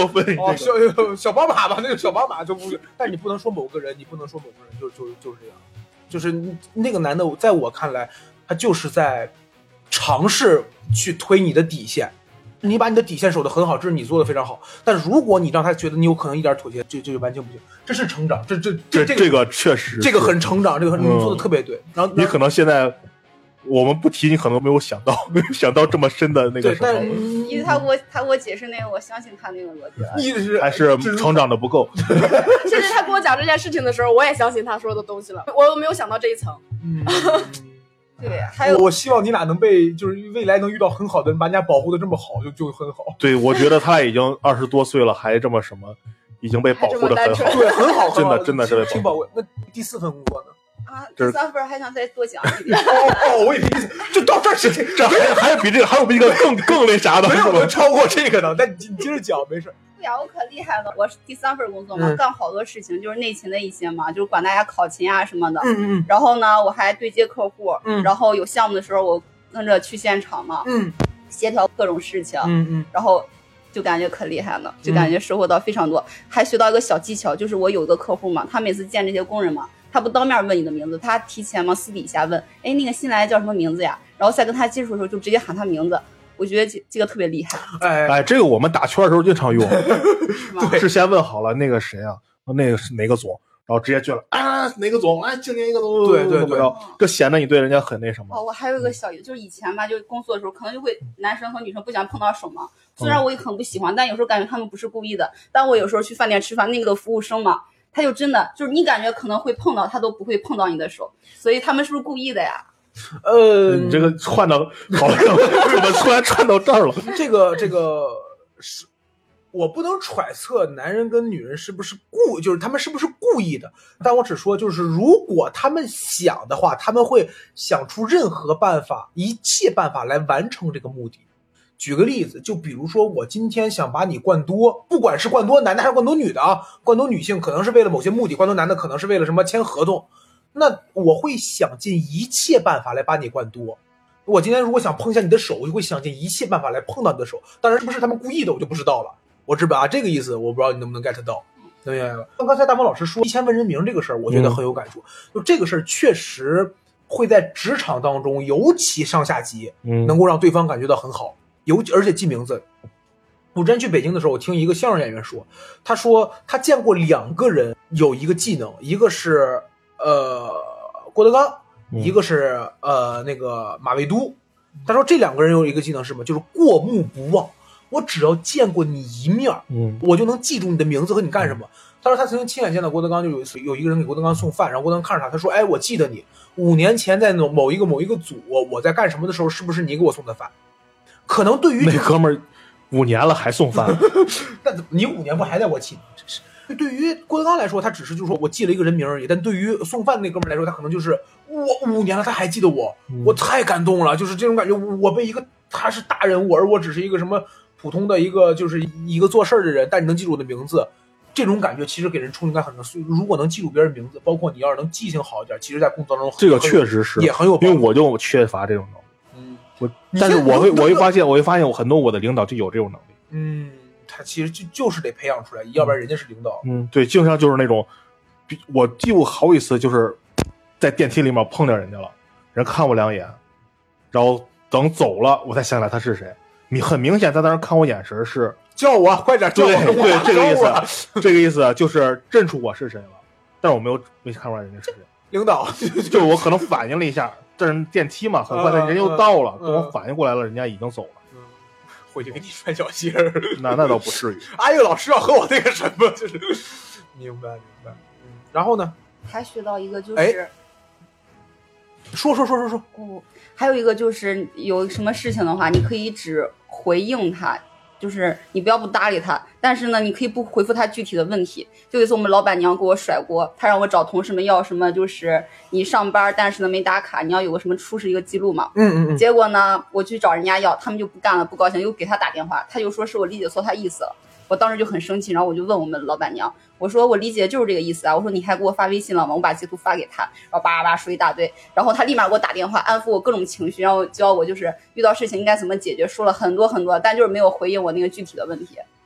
过分。 哦，小小宝马吧，那个小宝马就不是，但你不能说某个人，你不能说某个人，就就就是这样，就是那个男的，在我看来，他就是在尝试去推你的底线。你把你的底线守得很好，这是你做的非常好。但如果你让他觉得你有可能一点妥协，这这就完全不行。这是成长，这这这这这个确实， 这个很成长，这个很、嗯、你做的特别对。然后你可能现在我们不提，你可能没有想到，没有想到这么深的那个什么。 因为他给我他给我解释那个，我相信他那个逻辑了。 你是还是成长的不够。 甚至他跟我讲这件事情的时候，我也相信他说的东西了，我都没有想到这一层。 嗯。 对，还有我希望你俩能被，就是未来能遇到很好的人，把人家保护的这么好，就就很好。 对，我觉得他俩已经二十多岁了，还这么什么，已经被保护的很好， 对，很好， 真的真的是挺保护。那第四份工作呢？ 啊，第三份还想再多讲一点。 哦哦，我以为就到这儿行， 这还还有比这个还有比这个更更那啥的， 没有超过这个的。但你接着讲，没事。 对呀，我可厉害了！我是第三份工作嘛，嗯、干好多事情，就是内勤的一些嘛，就是管大家考勤啊什么的。 嗯嗯。 然后呢，我还对接客户， 嗯， 然后有项目的时候，我跟着去现场嘛， 嗯， 协调各种事情， 嗯嗯， 然后就感觉可厉害了，就感觉收获到非常多，嗯、还学到一个小技巧，就是我有一个客户嘛，他每次见这些工人嘛，他不当面问你的名字，他提前嘛私底下问，哎，那个新来的叫什么名字呀？然后再跟他接触的时候就直接喊他名字。我觉得这这个特别厉害， 哎哎，这个我们打圈的时候经常用， 对， 事先问好了那个谁啊，那个是哪个总，然后直接去了啊，哪个总，哎，今年一个总， 对对对， 这显得你对人家很那什么。 哦，我还有一个小，就是以前吧，就工作的时候，可能就会男生和女生不想碰到手嘛，虽然我也很不喜欢，但有时候感觉他们不是故意的。但我有时候去饭店吃饭，那个服务生嘛，他就真的就是你感觉可能会碰到，他都不会碰到你的手，所以他们是不是故意的呀？ 呃， 你这个换到好像怎么突然串到这儿了？ 这个这个是，我不能揣测男人跟女人是不是故，就是他们是不是故意的，但我只说就是如果他们想的话，他们会想出任何办法，一切办法来完成这个目的。举个例子，就比如说我今天想把你灌多，不管是灌多男的还是灌多女的啊，灌多女性可能是为了某些目的，灌多男的可能是为了什么签合同。那我会想尽一切办法来把你灌多。我今天如果想碰一下你的手，我就会想尽一切办法来碰到你的手。当然是不是他们故意的，我就不知道了。我只把这个意思，我不知道你能不能 get 到。对呀，刚才大鹏老师说提前问人名这个事儿，我觉得很有感触。嗯、就这个事儿确实会在职场当中，尤其上下级， 嗯， 能够让对方感觉到很好。尤其而且记名字。我之前去北京的时候，我听一个相声演员说，他说他见过两个人有一个技能，一个是。呃，郭德纲，一个是呃那个马未都。他说这两个人有一个技能是什么？就是过目不忘。我只要见过你一面， 嗯， 我就能记住你的名字和你干什么。他说他曾经亲眼见到郭德纲，就有一次有一个人给郭德纲送饭，然后郭德纲看着他，他说：“哎，我记得你五年前在某一个某一个组，我在干什么的时候，是不是你给我送的饭？”可能对于那哥们儿五年了还送饭， 那你五年不还在我亲？对于郭德纲来说，他只是就是说我记了一个人名而已，但对于送饭那哥们来说，他可能就是我五年了他还记得我，我太感动了，就是这种感觉，我被一个他是大人物，而我只是一个什么普通的一个就是一个做事的人，但你能记住我的名字，这种感觉其实给人冲击感很大。如果能记住别人名字，包括你要是能记性好一点，其实在工作当中这个确实是也很有， 因为我就缺乏这种能力。 嗯， 我但是我会我会发现我会发现我很多我的领导就有这种能力。 嗯。他其实就就是得培养出来，要不然人家是领导。 嗯，对，经常就是那种，我记过好几次，就是在电梯里面碰见人家了，人看我两眼，然后等走了，我才想起来他是谁。你很明显，他当时看我眼神是叫我快点，叫我， 对对，这个意思，这个意思就是认出我是谁了，但是我没有没看出来人家是谁。 领导， 就是我可能反应了一下，这是电梯嘛，很快他人又到了，等我反应过来了，人家已经走了。 回去给你穿小鞋儿， 那那倒不至于。 哎呦，老师要和我那个什么，就是明白明白。嗯，然后呢？ 还学到一个就是， 哎、说说说说说。 哦，还有一个就是有什么事情的话，你可以只回应他，就是你不要不搭理他，但是呢，你可以不回复他具体的问题。就有一次我们老板娘给我甩锅，她让我找同事们要什么，就是你上班但是呢没打卡，你要有个什么出示一个记录嘛。 嗯嗯嗯。 结果呢，我去找人家要，他们就不干了，不高兴，又给他打电话，他就说是我理解错他意思了。我当时就很生气，然后我就问我们老板娘，我说我理解就是这个意思啊，我说你还给我发微信了吗？我把截图发给他，然后叭叭叭说一大堆，然后他立马给我打电话安抚我各种情绪，然后教我就是遇到事情应该怎么解决，说了很多很多，但就是没有回应我那个具体的问题。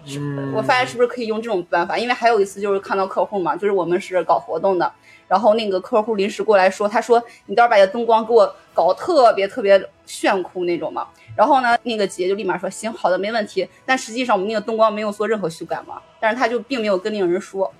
嗯，我发现是不是可以用这种办法？因为还有一次就是看到客户嘛，就是我们是搞活动的，然后那个客户临时过来说，他说你到时候把这灯光给我搞特别特别炫酷那种嘛。然后呢，那个姐就立马说行，好的，没问题。但实际上我们那个灯光没有做任何修改嘛，但是他就并没有跟那个人说。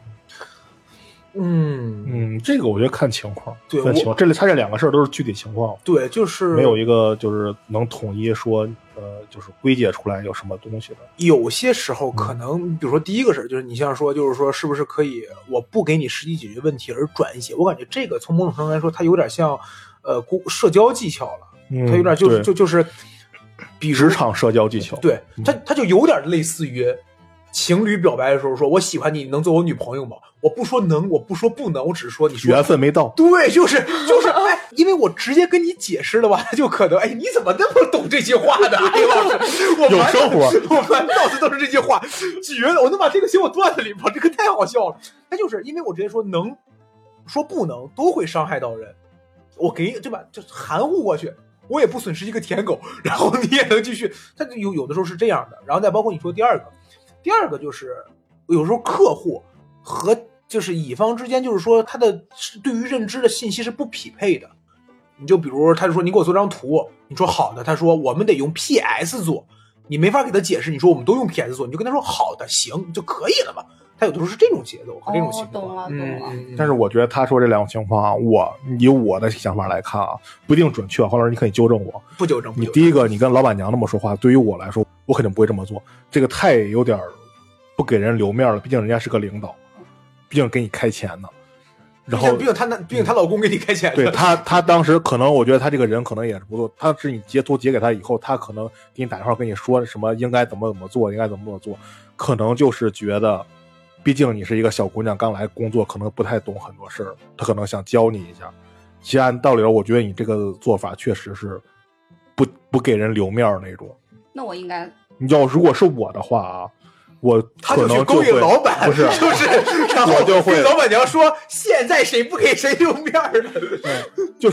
嗯嗯，这个我觉得看情况， 对， 看情况。这里他这两个事儿都是具体情况， 对，就是没有一个就是能统一说，呃，就是归结出来有什么东西的。 有些时候可能，比如说第一个事儿，就是你像说，就是说是不是可以，我不给你实际解决问题而转一些，我感觉这个从某种程度来说，它有点像，呃，社交技巧了， 嗯、 它有点就就就是，比职场社交技巧， 对，它它就有点类似于。情侣表白的时候说我喜欢你，你能做我女朋友吗？我不说能，我不说不能，我只是说你说缘分没到。 对，就是就是哎，因为我直接跟你解释了吧，就可能哎，你怎么那么懂这些话的？哎老师，我有生活， 我满脑子都是这些话，绝了！我能把这个写我段子里吗？这个太好笑了。那就是因为我直接说能，说不能都会伤害到人，我给对吧？就含糊过去。我也不损失一个舔狗，然后你也能继续。他有有的时候是这样的，然后再包括你说第二个。第二个就是有时候客户和就是乙方之间，就是说他的对于认知的信息是不匹配的。你就比如他就说你给我做张图，你说好的，他说我们得用 P S 做，你没法给他解释，你说我们都用 P S 做，你就跟他说好的行就可以了嘛。他有的时候是这种节奏和这种情况。 哦、懂了懂了、 嗯。但是我觉得他说这两种情况啊，我以我的想法来看啊，不一定准确。黄老师你可以纠正我。 不纠正。 你第一个，你跟老板娘那么说话，对于我来说，我肯定不会这么做。这个太有点不给人留面了，毕竟人家是个领导，毕竟给你开钱呢。然后， 毕竟他那，毕竟他老公给你开钱。 对他，他当时可能，我觉得他这个人可能也是不错。他是你截图截给他以后，他可能给你打电话跟你说什么应该怎么怎么做，应该怎么怎么做，可能就是觉得。毕竟你是一个小姑娘，刚来工作，可能不太懂很多事儿，他可能想教你一下。其实按道理，我觉得你这个做法确实是不不给人留面那种。 那我应该， 你要如果是我的话啊，我可能就会勾引老板， 不是， 就是，然后我就会跟老板娘说，现在谁不给谁留面了？ 就是，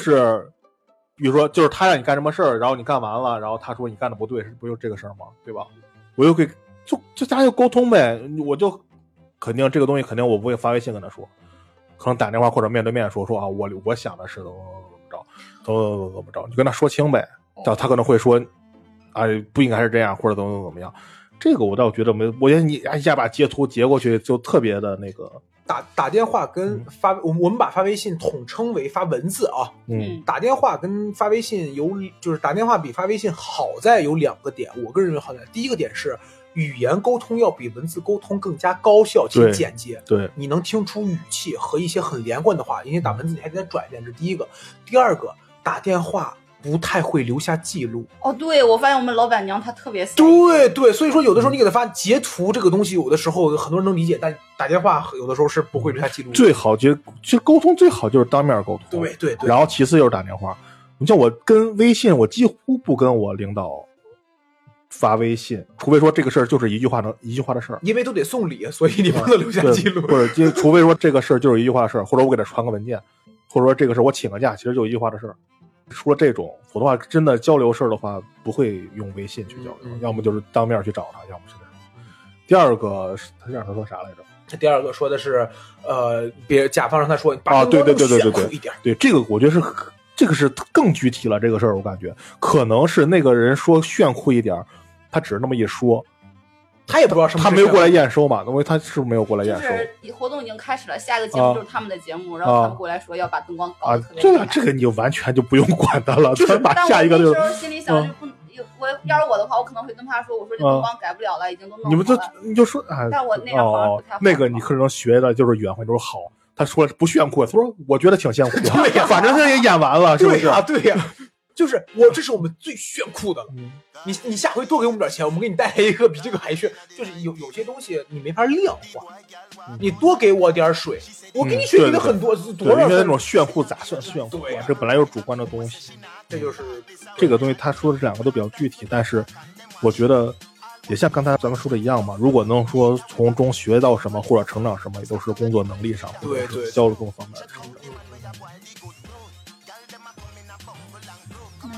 比如说，就是他让你干什么事儿，然后你干完了，然后他说你干的不对，是不就这个事儿吗？对吧？我就会就就大家就沟通呗，我就。肯定这个东西肯定我不会发微信跟他说，可能打电话或者面对面说说啊，我我想的是怎么怎么着，怎么怎么着，你跟他说清呗。然后他可能会说啊，不应该是这样，或者怎么怎么样。这个我倒觉得没，我觉得你一下把截图截过去就特别的那个。 打打电话跟发，我、嗯、我们把发微信统称为发文字啊。 嗯， 打电话跟发微信有，就是打电话比发微信好在有两个点，我个人认为好在第一个点是。语言沟通要比文字沟通更加高效且简洁， 对，对你能听出语气和一些很连贯的话，因为打文字你还得转一遍，这是第一个。第二个，打电话不太会留下记录。 哦，对，我发现我们老板娘她特别对对，所以说有的时候你给她发截图这个东西，有的时候很多人能理解，但打电话有的时候是不会留下记录。 最好其实其实沟通最好就是当面沟通， 对对对， 然后其次就是打电话。你像我跟微信，我几乎不跟我领导发微信，除非说这个事儿就是一句话能一句话的事儿， 因为都得送礼，所以你不能留下记录。 或者就除非说这个事儿就是一句话的事儿，或者我给他传个文件，或者说这个事儿我请个假，其实就一句话的事儿。除了这种，否则的话真的交流事儿的话，不会用微信去交流，嗯、要么就是当面去找他，要么是这种。第二个，他让他说啥来着？ 他第二个说的是，呃，别甲方让他说啊，对对对对对对， 对这个我觉得是。这个是更具体了，这个事儿我感觉可能是那个人说炫酷一点，他只是那么一说， 他也不知道什么， 他没有过来验收嘛，因为他是没有过来验收。 就是活动已经开始了，下个节目就是他们的节目，啊、然后他们过来说要把灯光搞得特别啊，这个这个你就完全就不用管他了，就是把下一个就。 但我那时候心里想就不，嗯、我要是我的话，我可能会跟他说，我说这灯光改不了了， 啊、 已经都弄好了。 你们就你就说啊， 但我那样好像不太好。 那个你可能学的就是原话，就是好。他说不炫酷，他说我觉得挺炫酷的， 对呀， 反正他也演完了，是不是？ 对呀，对呀，就是我，这是我们最炫酷的了。嗯、你你下回多给我们点钱，我们给你带来一个比这个还炫。就是有有些东西你没法量化，嗯、你多给我点水，我给你学习的很多， 嗯、 多少？ 因为那种炫酷咋算炫酷？ 对呀， 这本来就是主观的东西。 这就是这个东西，他说的这两个都比较具体，但是我觉得。也像刚才咱们说的一样嘛，如果能说从中学到什么或者成长什么，也都是工作能力上对对交流中方面的成长。 那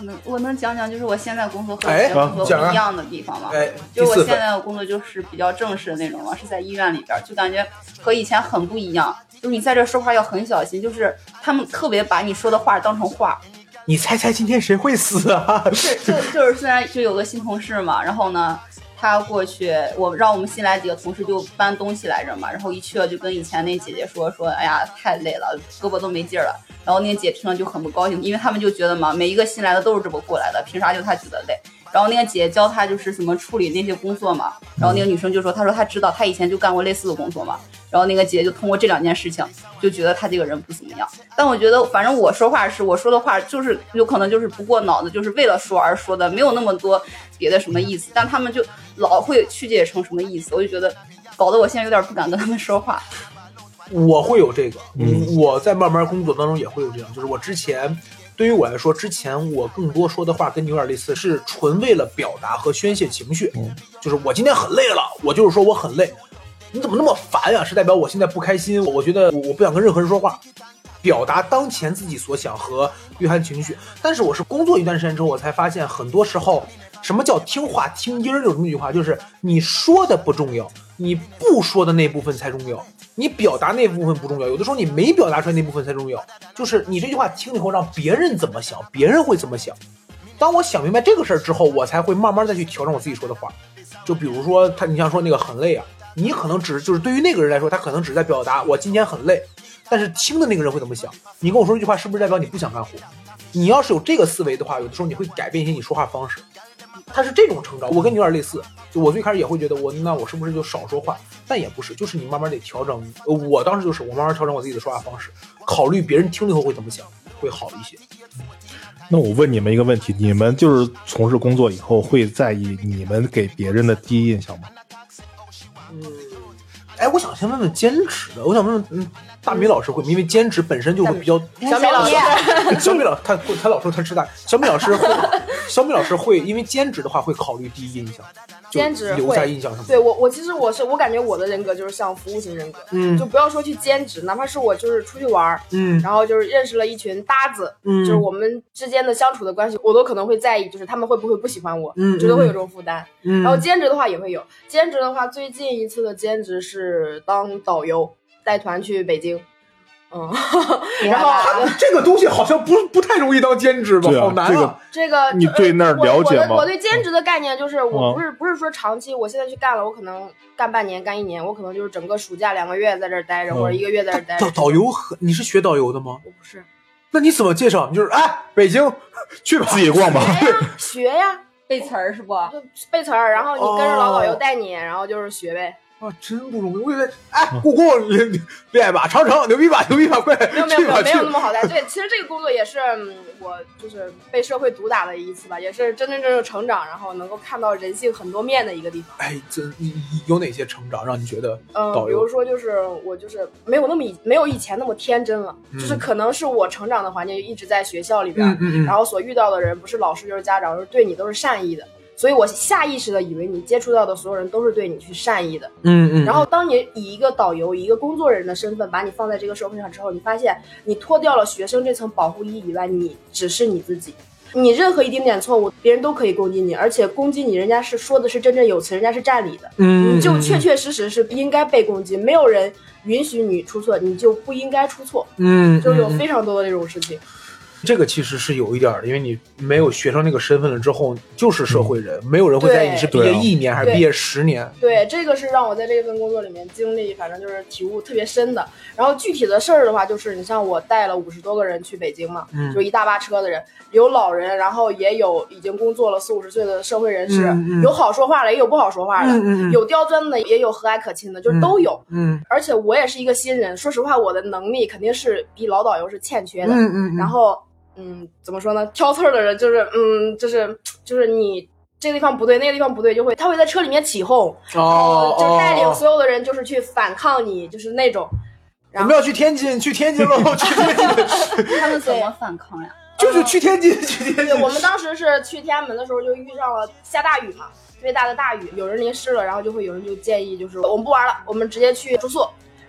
能我能讲讲，就是我现在工作和以前工作不一样的地方吗？ 哎， 就我现在的工作就是比较正式的那种嘛，是在医院里边，就感觉和以前很不一样。就是你在这说话要很小心，就是他们特别把你说的话当成话。 你猜猜今天谁会死啊？ 是就就是虽然就有个新同事嘛，然后呢。他过去，我让我们新来几个同事就搬东西来着嘛，然后一去了就跟以前那姐姐说说，哎呀太累了，胳膊都没劲儿了。然后那个姐听了就很不高兴，因为他们就觉得嘛，每一个新来的都是这么过来的，凭啥就他觉得累？然后那个姐姐教他就是怎么处理那些工作嘛，然后那个女生就说，她说她知道，她以前就干过类似的工作嘛。然后那个姐姐就通过这两件事情，就觉得他这个人不怎么样。但我觉得，反正我说话是我说的话，就是有可能就是不过脑子，就是为了说而说的，没有那么多别的什么意思。但他们就老会曲解成什么意思，我就觉得搞得我现在有点不敢跟他们说话。 我会有这个，嗯，我在慢慢工作当中也会有这样，就是我之前。对于我来说，之前我更多说的话跟你有点类似，是纯为了表达和宣泄情绪，嗯，就是我今天很累了，我就是说我很累，你怎么那么烦呀？是代表我现在不开心，我觉得我不想跟任何人说话，表达当前自己所想和蕴含情绪。但是我是工作一段时间之后，我才发现很多时候，什么叫听话听音儿？有这么一句话，就是你说的不重要，你不说的那部分才重要。你表达那部分不重要，有的时候你没表达出来那部分才重要。就是你这句话听了以后，让别人怎么想，别人会怎么想。当我想明白这个事儿之后，我才会慢慢再去调整我自己说的话。就比如说他，你像说那个很累啊，你可能只是就是对于那个人来说，他可能只是在表达我今天很累，但是听的那个人会怎么想？你跟我说这句话是不是代表你不想干活？你要是有这个思维的话，有的时候你会改变一些你说话方式。它是这种成长，我跟你有点类似。就我最开始也会觉得我那我是不是就少说话？但也不是，就是你慢慢得调整。呃，我当时就是我慢慢调整我自己的说话方式，考虑别人听了以后会怎么想，会好一些。 那我问你们一个问题，你们就是从事工作以后会在意你们给别人的第一印象吗？ 嗯，哎，我想先问问兼职的，我想问问，嗯，大米老师会，因为兼职本身就会比较。 小米老师， 小米老他他老说他吃大，小米老师会，小米老师会，因为兼职的话会考虑第一印象， 兼职留下印象什么。 对我，我其实我是我感觉我的人格就是像服务型人格，嗯，就不要说去兼职，哪怕是我就是出去玩，嗯，然后就是认识了一群搭子，嗯，就是我们之间的相处的关系，我都可能会在意，就是他们会不会不喜欢我，嗯，觉得会有这种负担，嗯，然后兼职的话也会有，兼职的话最近一次的兼职是当导游，带团去北京。嗯，然后这个东西好像不不太容易当兼职吧，啊、好难啊！ 这个你对那儿了解吗？ 我, 我, 我对兼职的概念就是，我不是、嗯、不是说长期，我现在去干了，我可能干半年、干一年，我可能就是整个暑假两个月在这儿待着，嗯、或者一个月在这儿待着。 导导游，你是学导游的吗？ 我不是。 那你怎么介绍？你就是哎，北京去吧，自己逛吧。 学呀，学呀， 背词儿是不？ 就背词儿，然后你跟着老导游带你，哦、然后就是学呗。 啊，真不容易！我以为，哎，故宫厉害吧？长城牛逼吧？牛逼吧？快， 没有没有没有没有那么好带。对，其实这个工作也是我就是被社会毒打的一次吧，也是真真正正成长，然后能够看到人性很多面的一个地方。 哎，这有哪些成长让你觉得？ 嗯、呃，比如说就是我就是没有那么以没有以前那么天真了，嗯、就是可能是我成长的环境一直在学校里边，嗯嗯嗯然后所遇到的人不是老师就是家长，就是对你都是善意的。所以我下意识的以为你接触到的所有人都是对你去善意的，嗯嗯。然后当你以一个导游、以一个工作人的身份把你放在这个社会上之后，你发现你脱掉了学生这层保护衣以外，你只是你自己。你任何一丁点错误，别人都可以攻击你，而且攻击你，人家是说的是真正有词，人家是占理的，嗯，你就确确实实是应该被攻击，没有人允许你出错，你就不应该出错，嗯，就有非常多的这种事情。 这个其实是有一点的，因为你没有学生那个身份了之后，就是社会人，嗯、没有人会在意你是毕业一年还是毕业十年。 对，对这个是让我在这份工作里面经历，反正就是体悟特别深的。然后具体的事儿的话，就是你像我带了五十多个人去北京嘛，嗯、就一大巴车的人，有老人，然后也有已经工作了四五十岁的社会人士，嗯嗯、有好说话的，也有不好说话的，嗯嗯、有刁钻的，也有和蔼可亲的，就是都有。嗯，而且我也是一个新人，说实话，我的能力肯定是比老导游是欠缺的。嗯嗯，然后。嗯，怎么说呢？挑刺儿的人就是，嗯，就是就是你这个地方不对，那个地方不对，就会他会在车里面起哄，哦，就带领所有的人就是去反抗你，就是那种。 我们要去天津，去天津喽，去天津。 他们怎么反抗呀？ 就是去天津，去天津。 我们当时是去天安门的时候就遇上了下大雨嘛，特别大的大雨，有人淋湿了，然后就会有人就建议，就是我们不玩了，我们直接去住宿。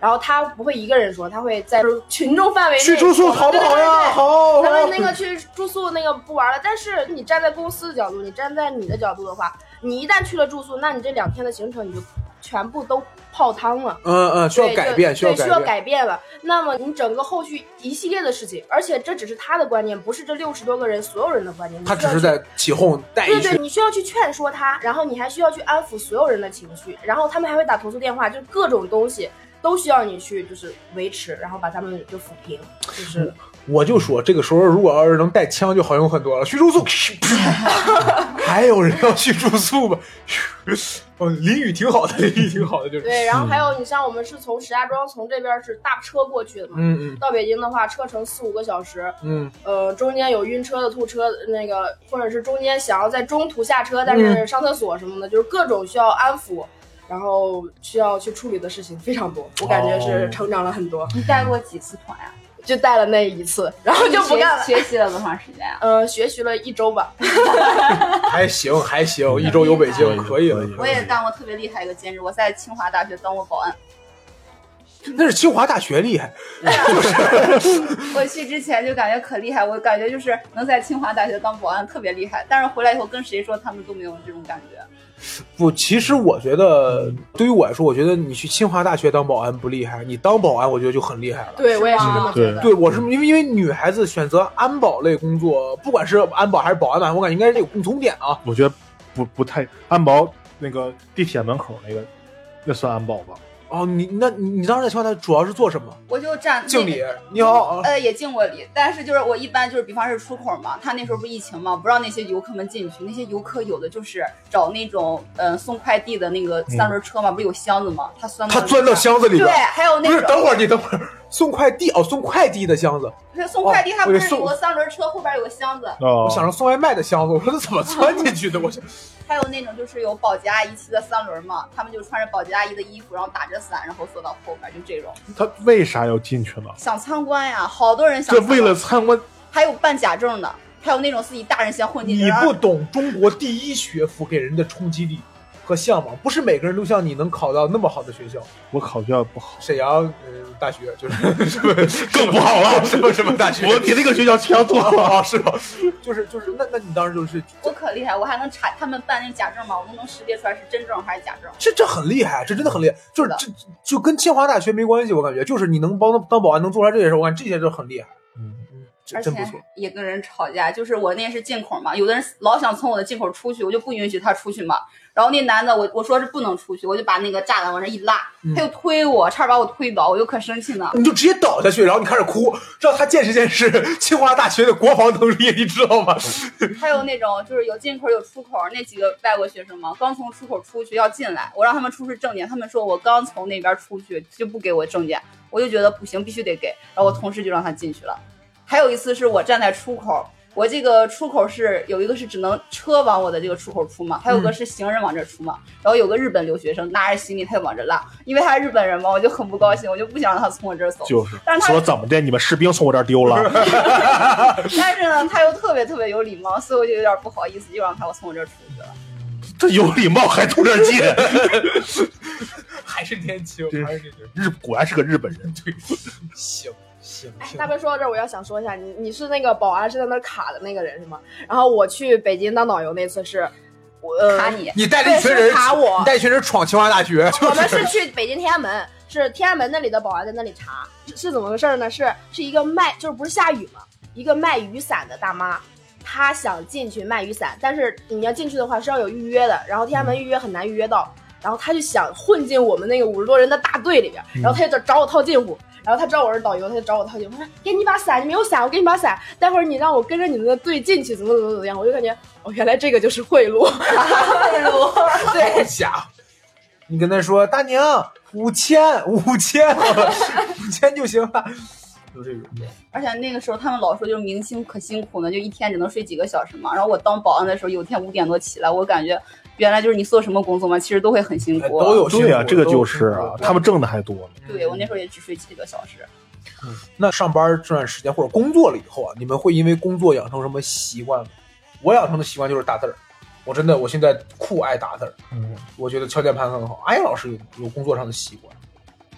然后他不会一个人说，他会在群众范围内去住宿好不好呀？ 对对对好， 咱们那个去住宿那个不玩了。但是你站在公司的角度，你站在你的角度的话，你一旦去了住宿，那你这两天的行程你就全部都泡汤了。 嗯嗯，需要改变， 需要改变， 需要改变了。那么你整个后续一系列的事情，而且这只是他的观念，不是这六十多个人所有人的观念。 他只是在起哄带一对对，你需要去劝说他，然后你还需要去安抚所有人的情绪，然后他们还会打投诉电话，就各种东西都需要你去就是维持，然后把他们就抚平，就是。嗯我就说这个时候如果要是能带枪就好用很多了。去住宿还有人要去住宿吗？哦，淋雨挺好的，淋雨挺好的，就是对。然后还有你像我们是从石家庄从这边是大车过去的嘛， 嗯嗯， 到北京的话车程四五个小时， 嗯， 呃，中间有晕车的、吐车那个，或者是中间想要在中途下车，但是上厕所什么的，嗯、就是各种需要安抚。然后需要去处理的事情非常多，我感觉是成长了很多。 哦、你带过几次团呀、啊？ 就带了那一次，然后就不干了。 学习了多长时间啊？ 呃，学习了一周吧。 还行还行，一周游北京可以了。 我也干过特别厉害一个兼职，我在清华大学当过保安。 那是清华大学厉害。 我去之前就感觉可厉害，我感觉就是能在清华大学当保安特别厉害，但是回来以后跟谁说他们都没有这种感觉。 不，其实我觉得对于我来说，我觉得你去清华大学当保安不厉害，你当保安我觉得就很厉害了。 对，我也是这么觉得。 对，我是因为因为女孩子选择安保类工作，不管是安保还是保安吧，我感觉应该是有共同点啊。 我觉得不不太安保，那个地铁门口那个，那算安保吧？ 哦，你那你你当时在清华大学主要是做什么？ 我就站敬礼，你好。 呃，也敬过礼，但是就是我一般就是比方是出口嘛，他那时候不是疫情嘛，不让那些游客们进去，那些游客有的就是找那种呃送快递的那个三轮车嘛，嗯、不是有箱子吗？他钻他钻到箱子里边。 对，还有那种。 不是，等会儿你等会儿。送快递哦，送快递的箱子。 不是送快递，它不是有个三轮车，后边有个箱子。 哦，我想着送外卖的箱子，我说他怎么钻进去的？我想。 还有那种就是有保洁阿姨骑的三轮嘛，他们就穿着保洁阿姨的衣服，然后打着伞，然后坐到后边，就这种。 他为啥要进去呢？ 想参观呀，好多人想参观。这为了参观， 还有办假证的，还有那种自己大人先混进去。 你不懂中国第一学府给人的冲击力和向往，不是每个人都像你能考到那么好的学校。 我考校不好， 沈阳呃大学就是更不好了， 什么什么大学？ 我比那个学校强多了， 是吧？就是就是那那你当时就是我可厉害，我还能查他们办那个假证嘛，我都能识别出来是真证还是假证。 这这很厉害，这真的很厉害，就是这就跟清华大学没关系，我感觉就是你能帮当保安能做出来这些事，我感觉这些就很厉害。嗯嗯， 而且也跟人吵架，就是我那是进口嘛，有的人老想从我的进口出去，我就不允许他出去嘛。然后那男的我我说是不能出去，我就把那个栅栏往那一拉，嗯、他又推我，差点把我推倒，我就可生气呢。 你就直接倒下去，然后你开始哭，让他见识见识清华大学的国防能力，你知道吗？ 还有那种就是有进口有出口，那几个外国学生嘛，刚从出口出去要进来，我让他们出示证件，他们说我刚从那边出去就不给我证件，我就觉得不行，必须得给，然后我同事就让他进去了。还有一次是我站在出口。我这个出口是有一个是只能车往我的这个出口出嘛，还有个是行人往这出嘛。然后有个日本留学生拿着行李他就往这拉，因为他是日本人嘛，我就很不高兴，我就不想让他从我这儿走。 就是， 但是他说怎么的，你们士兵从我这儿丢了。 但是呢，他又特别特别有礼貌，所以我就有点不好意思，就让他我从我这儿出去了。 这有礼貌还从这儿进， 还是年轻，还是日果然是个日本人。 对，行。 哎，大哥说到这儿，我要想说一下，你你是那个保安是在那儿卡的那个人是吗？然后我去北京当导游那次是，我、呃、 卡你， 你带了一群人卡我， 你带一群人闯清华大学。 我们是去北京天安门，是天安门那里的保安在那里查，是, 是怎么回事呢？是是一个卖，就是不是下雨嘛，一个卖雨伞的大妈，她想进去卖雨伞，但是你要进去的话是要有预约的，然后天安门预约很难预约到，然后她就想混进我们那个五十多人的大队里边，然后她就找我套近乎。然后他知道我是导游，他就找我套近乎，我说给你把伞，你没有伞，我给你把伞，待会儿你让我跟着你们的队进去，怎么怎么怎么样，我就感觉哦，原来这个就是贿赂，贿赂，对， 假。你跟他说大娘五千五千五千就行了，就这种。 而且那个时候他们老说就是明星可辛苦呢，就一天只能睡几个小时嘛。然后我当保安的时候，有天五点多起来，我感觉原来就是你做什么工作嘛，其实都会很辛苦， 都有辛苦。 对啊，这个就是啊，他们挣的还多呢。 对，我那时候也只睡几个小时。 嗯，那上班这段时间或者工作了以后啊，你们会因为工作养成什么习惯吗？我养成的习惯就是打字儿，我真的我现在酷爱打字儿。嗯，我觉得敲键盘很好。哎，老师有有工作上的习惯。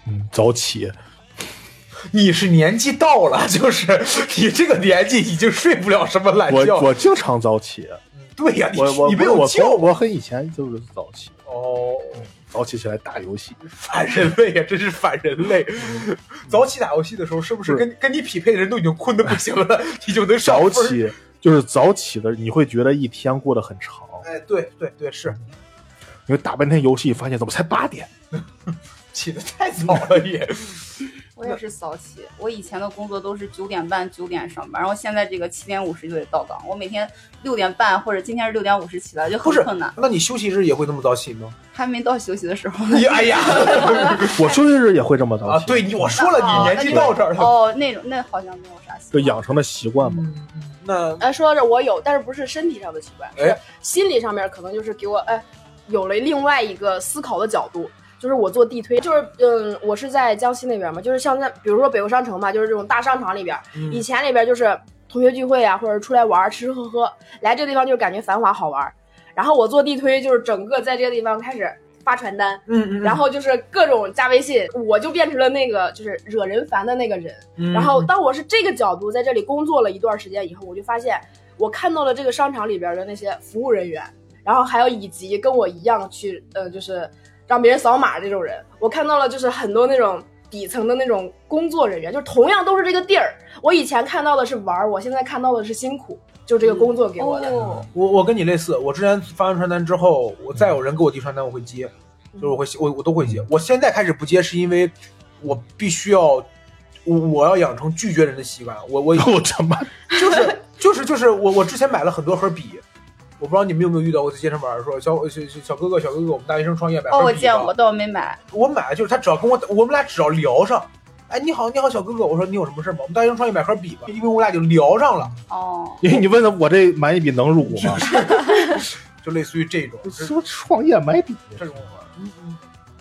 嗯，早起。 你是年纪到了，就是你这个年纪已经睡不了什么懒觉。 我我经常早起。 对呀、啊，你我我你没有觉， 我很以前就是早起。 哦， 早起起来打游戏， 反人类呀、啊，真是反人类。早起打游戏的时候，是不是跟是跟你匹配的人都已经困得不行了，你就能上分？ 早起就是早起的，你会觉得一天过得很长。 哎，对对对，是。 因为打半天游戏，发现怎么才八点， 起得太早了也。 我也是早起，我以前的工作都是九点半九点上班，然后现在这个七点五十就得到岗。我每天六点半或者今天是六点五十起来就很困难。 那你休息日也会那么早起吗？ 还没到休息的时候。 哎呀， 我休息日也会这么早起。 啊，对你我说了，你年纪到这儿了。 哦，那种那好像没有啥习惯。 就养成的习惯嘛。 嗯、那哎，说到这我有，但是不是身体上的习惯， 哎， 心理上面可能就是给我哎有了另外一个思考的角度。就是我做地推，就是嗯，我是在江西那边嘛，就是像在比如说北欧商城嘛，就是这种大商场里边，嗯、以前里边就是同学聚会啊，或者出来玩吃吃喝喝，来这个地方就是感觉繁华好玩。然后我做地推，就是整个在这个地方开始发传单， 嗯嗯， 然后就是各种加微信，我就变成了那个就是惹人烦的那个人。 嗯、 然后当我是这个角度在这里工作了一段时间以后，我就发现我看到了这个商场里边的那些服务人员，然后还有以及跟我一样去呃就是让别人扫码这种人，我看到了就是很多那种底层的那种工作人员，就是同样都是这个地儿，我以前看到的是玩，我现在看到的是辛苦，就这个工作给我的。 嗯哦、 我我跟你类似，我之前发完传单之后，我再有人给我递传单，我会接，就是我会我我都会接。我现在开始不接，是因为我必须要我我要养成拒绝人的习惯。我我我他妈就是就是就是我我之前买了很多盒笔。我不知道你们有没有遇到过在街上玩说小小小哥哥小哥哥我们大学生创业买哦，我见过，但我没买。 我买就是他只要跟我我们俩只要聊上，哎你好你好小哥哥，我说你有什么事吗？我们大学生创业买盒笔吧，因为我俩就聊上了。 哦， 因为你问他我这买一笔能入股吗？ 就类似于这种说创业买笔这种，嗯嗯。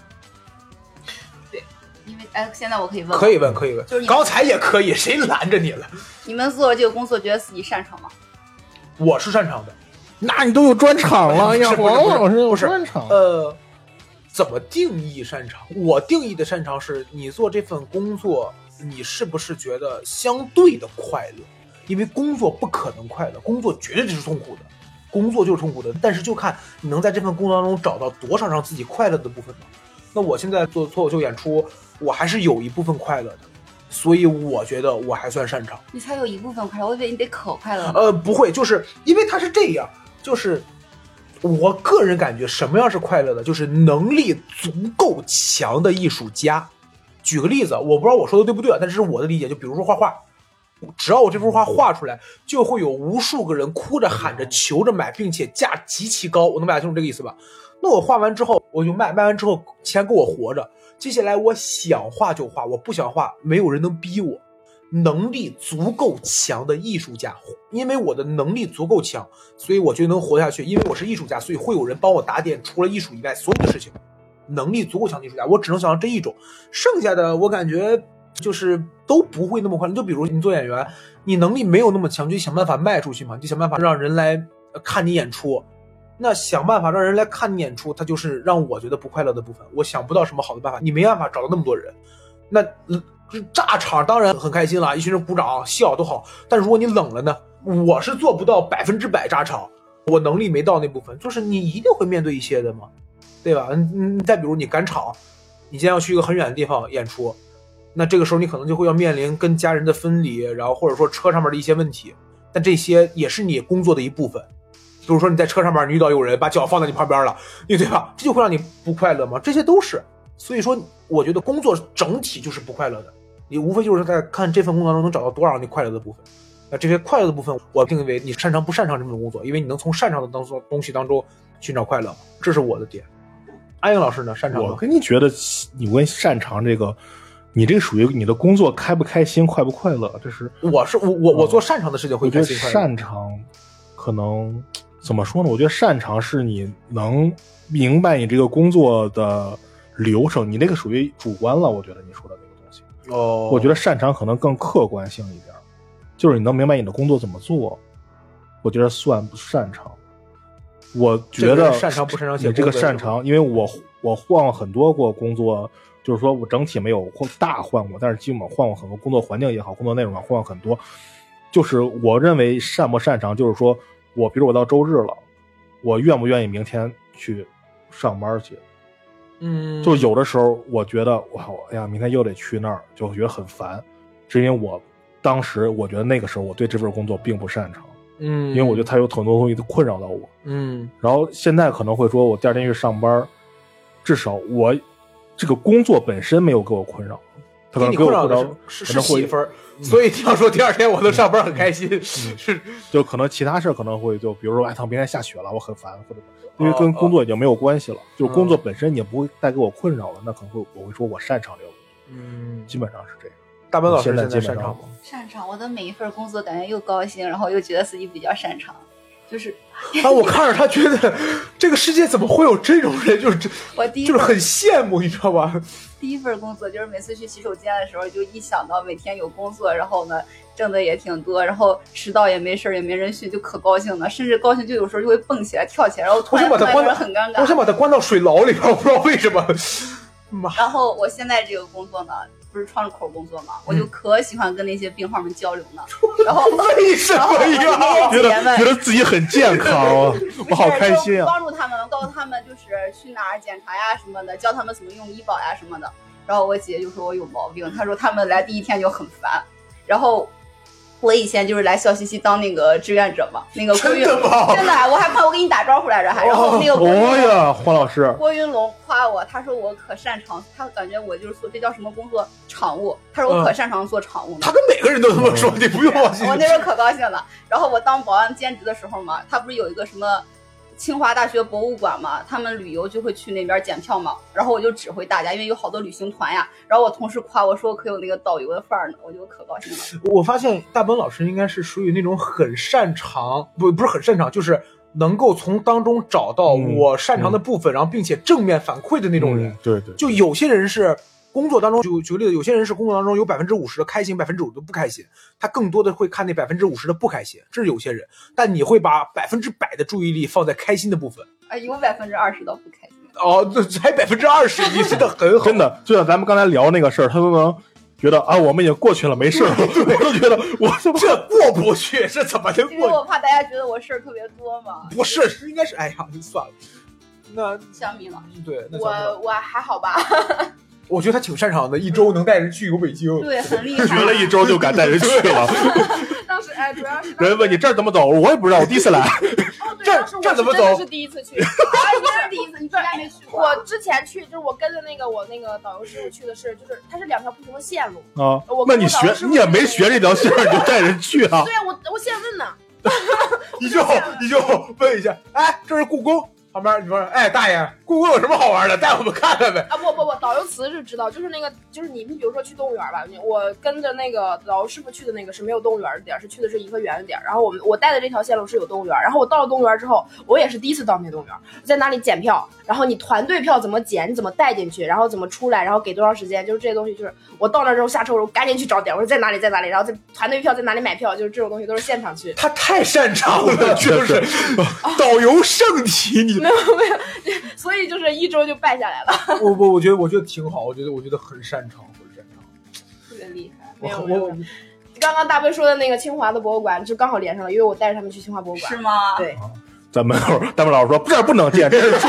对，因为哎，现在我可以问， 可以问可以问， 就是刚才也可以，谁拦着你了？ 你们做这个工作觉得自己擅长吗？ 我是擅长的。 那你都有专场了呀，王老师有专场。 呃，怎么定义擅长？我定义的擅长是你做这份工作，你是不是觉得相对的快乐？因为工作不可能快乐，工作绝对是痛苦的，工作就是痛苦的。但是就看你能在这份工作当中找到多少让自己快乐的部分呢？那我现在做脱口秀演出，我还是有一部分快乐的。所以我觉得我还算擅长。 你才有一部分快乐，我以为你得可快乐。 呃，不会，就是因为它是这样。就是我个人感觉什么样是快乐的，就是能力足够强的艺术家。举个例子，我不知道我说的对不对啊，但是我的理解，就比如说画画，只要我这幅画画出来，就会有无数个人哭着喊着求着买，并且价极其高，我能表达清楚这个意思吧？那我画完之后我就卖，卖完之后钱够我活着，接下来我想画就画，我不想画没有人能逼我。能力足够强的艺术家，因为我的能力足够强，所以我就能活下去。因为我是艺术家，所以会有人帮我打点除了艺术以外所有的事情。能力足够强的艺术家，我只能想到这一种，剩下的我感觉就是都不会那么快乐。就比如你做演员，你能力没有那么强，就想办法卖出去嘛，就想办法让人来看你演出。那想办法让人来看你演出，它就是让我觉得不快乐的部分。我想不到什么好的办法，你没办法找到那么多人。那炸场当然很开心了，一群人鼓掌笑都好，但如果你冷了呢？我是做不到百分之百炸场，我能力没到那部分，就是你一定会面对一些的嘛，对吧？嗯，再比如你赶场，你今天要去一个很远的地方演出，那这个时候你可能就会要面临跟家人的分离，然后或者说车上面的一些问题，但这些也是你工作的一部分。比如说你在车上面你遇到有人把脚放在你旁边了，对吧？这就会让你不快乐吗？这些都是。所以说我觉得工作整体就是不快乐的，你无非就是在看这份工作当中能找到多少你快乐的部分。那这些快乐的部分我定义为你擅长不擅长这份工作，因为你能从擅长的当中东西当中寻找快乐，这是我的点。安英老师呢？擅长我跟你觉得你问擅长这个，你这个属于你的工作开不开心快不快乐，这是我是我我我做擅长的事情会开心快乐。 擅长可能怎么说呢？我觉得擅长是你能明白你这个工作的流程，你那个属于主观了。我觉得你说的那个东西， 哦， 我觉得擅长可能更客观性一点，就是你能明白你的工作怎么做，我觉得算不擅长。我觉得擅长不擅长写你这个擅长，因为我我换了很多过工作， 就是说我整体没有大换过，但是基本换过很多，工作环境也好，工作内容也好，换过很多。就是我认为擅不擅长，就是说我比如我到周日了，我愿不愿意明天去上班去？ 嗯， 就有的时候我觉得哇，哎呀，明天又得去那儿，就觉得很烦，是因为我当时我觉得那个时候我对这份工作并不擅长， 嗯， 因为我觉得它有很多东西都困扰到我， 嗯， 然后现在可能会说我第二天去上班，至少我这个工作本身没有给我困扰，他可能给我困扰是是媳妇儿，所以听说第二天我能上班很开心，嗯、是就可能其他事可能会就比如说哎，他明天下雪了，我很烦，或者因为跟工作已经没有关系了，哦、就是工作本身也不会带给我困扰了，那可能会我会说我擅长这个工作， 嗯， 基本上是这样。 大本老师现在擅长吗？ 擅长，我的每一份工作感觉又高兴，然后又觉得自己比较擅长，就是啊，我看着他觉得这个世界怎么会有这种人，就是我第一就是很羡慕，你知道吧？ 第一份工作就是每次去洗手间的时候，就一想到每天有工作，然后呢挣的也挺多，然后迟到也没事也没人训，就可高兴了，甚至高兴就有时候就会蹦起来跳起来，然后突然把他关到很尴尬， 我想把他关到水牢里边，我不知道为什么。 然后我现在这个工作呢，不是创口工作嘛，我就可喜欢跟那些病号们交流呢。然后为什么呀？ 觉得觉得自己很健康啊，我好开心啊！ 帮助他们，告诉他们就是去哪儿检查呀什么的，教他们怎么用医保呀什么的。然后我姐就说我有毛病，她说他们来第一天就很烦。然后我以前就是来笑嘻嘻当那个志愿者嘛，那个郭云， 真的吗？ 真的，我还怕我给你打招呼来着，还然后那个郭云龙， 哦呀，黄老师， 郭云龙夸我，他说我可擅长，他感觉我就是做这叫什么工作，场务，他说我可擅长做场务呢。 他跟每个人都这么说，你不用往心。 我那时候可高兴了。然后我当保安兼职的时候嘛，他不是有一个什么清华大学博物馆嘛，他们旅游就会去那边检票嘛，然后我就指挥大家，因为有好多旅行团呀。然后我同事夸我说我可有那个导游的范儿呢，我就可高兴了。 我发现大本老师应该是属于那种很擅长，不不是很擅长，就是能够从当中找到我擅长的部分，嗯、然后并且正面反馈的那种人。 嗯、对对， 就有些人是工作当中，举举个例子，有些人是工作当中有百分之五十的开心，百分之五的不开心，他更多的会看那百分之五十的不开心，这是有些人。但你会把百分之百的注意力放在开心的部分。 啊，有百分之二十的不开心。 哦，这才百分之二十，你真的很好。 真的，就像咱们刚才聊那个事儿，他都能觉得啊，我们已经过去了，没事了。我都觉得我这过不去，是怎么能过？ 因为我怕大家觉得我事儿特别多嘛。 不是，是应该是，哎呀，算了。那小米呢？ 对，那我我还好吧。 我觉得他挺擅长的，一周能带人去游北京。 对，很厉害。 学了一周就敢带人去了。 当时哎，主要是人问你这儿怎么走，我也不知道，我第一次来。 哦，对， 这这怎么走？ 是第一次去。 啊，你是第一次，你之前没去过。 我之前去，就是我跟着那个我那个导游师傅去的是，就是它是两条不同的线路啊。那你学，你也没学这条线，你就带人去啊？ 对啊，我我现问呢。 你就你就问一下，哎，这是故宫。旁边你说，哎，大爷，故宫有什么好玩的？带我们看看呗。 啊，不不不，导游词是知道，就是那个，就是你，你比如说去动物园吧，我跟着那个导游师傅去的那个是没有动物园的点，是去的是颐和园的点。然后我们我带的这条线路是有动物园，然后我到了动物园之后，我也是第一次到那动物园，在哪里检票，然后你团队票怎么检，你怎么带进去，然后怎么出来，然后给多长时间，就是这些东西，就是我到那之后下车，我赶紧去找点，我说在哪里在哪里，然后在团队票在哪里买票，就是这种东西都是现场去。 他太擅长了，就是导游圣体，你没有没有。所以就是一周就败下来了。 我我我觉得我觉得挺好，我觉得我觉得很擅长，很擅长， 特别厉害。 没有没有。刚刚大飞说的那个清华的博物馆就刚好连上了，因为我带着他们去清华博物馆。 是吗？ 对。 咱们大飞老师说这儿不能见，这是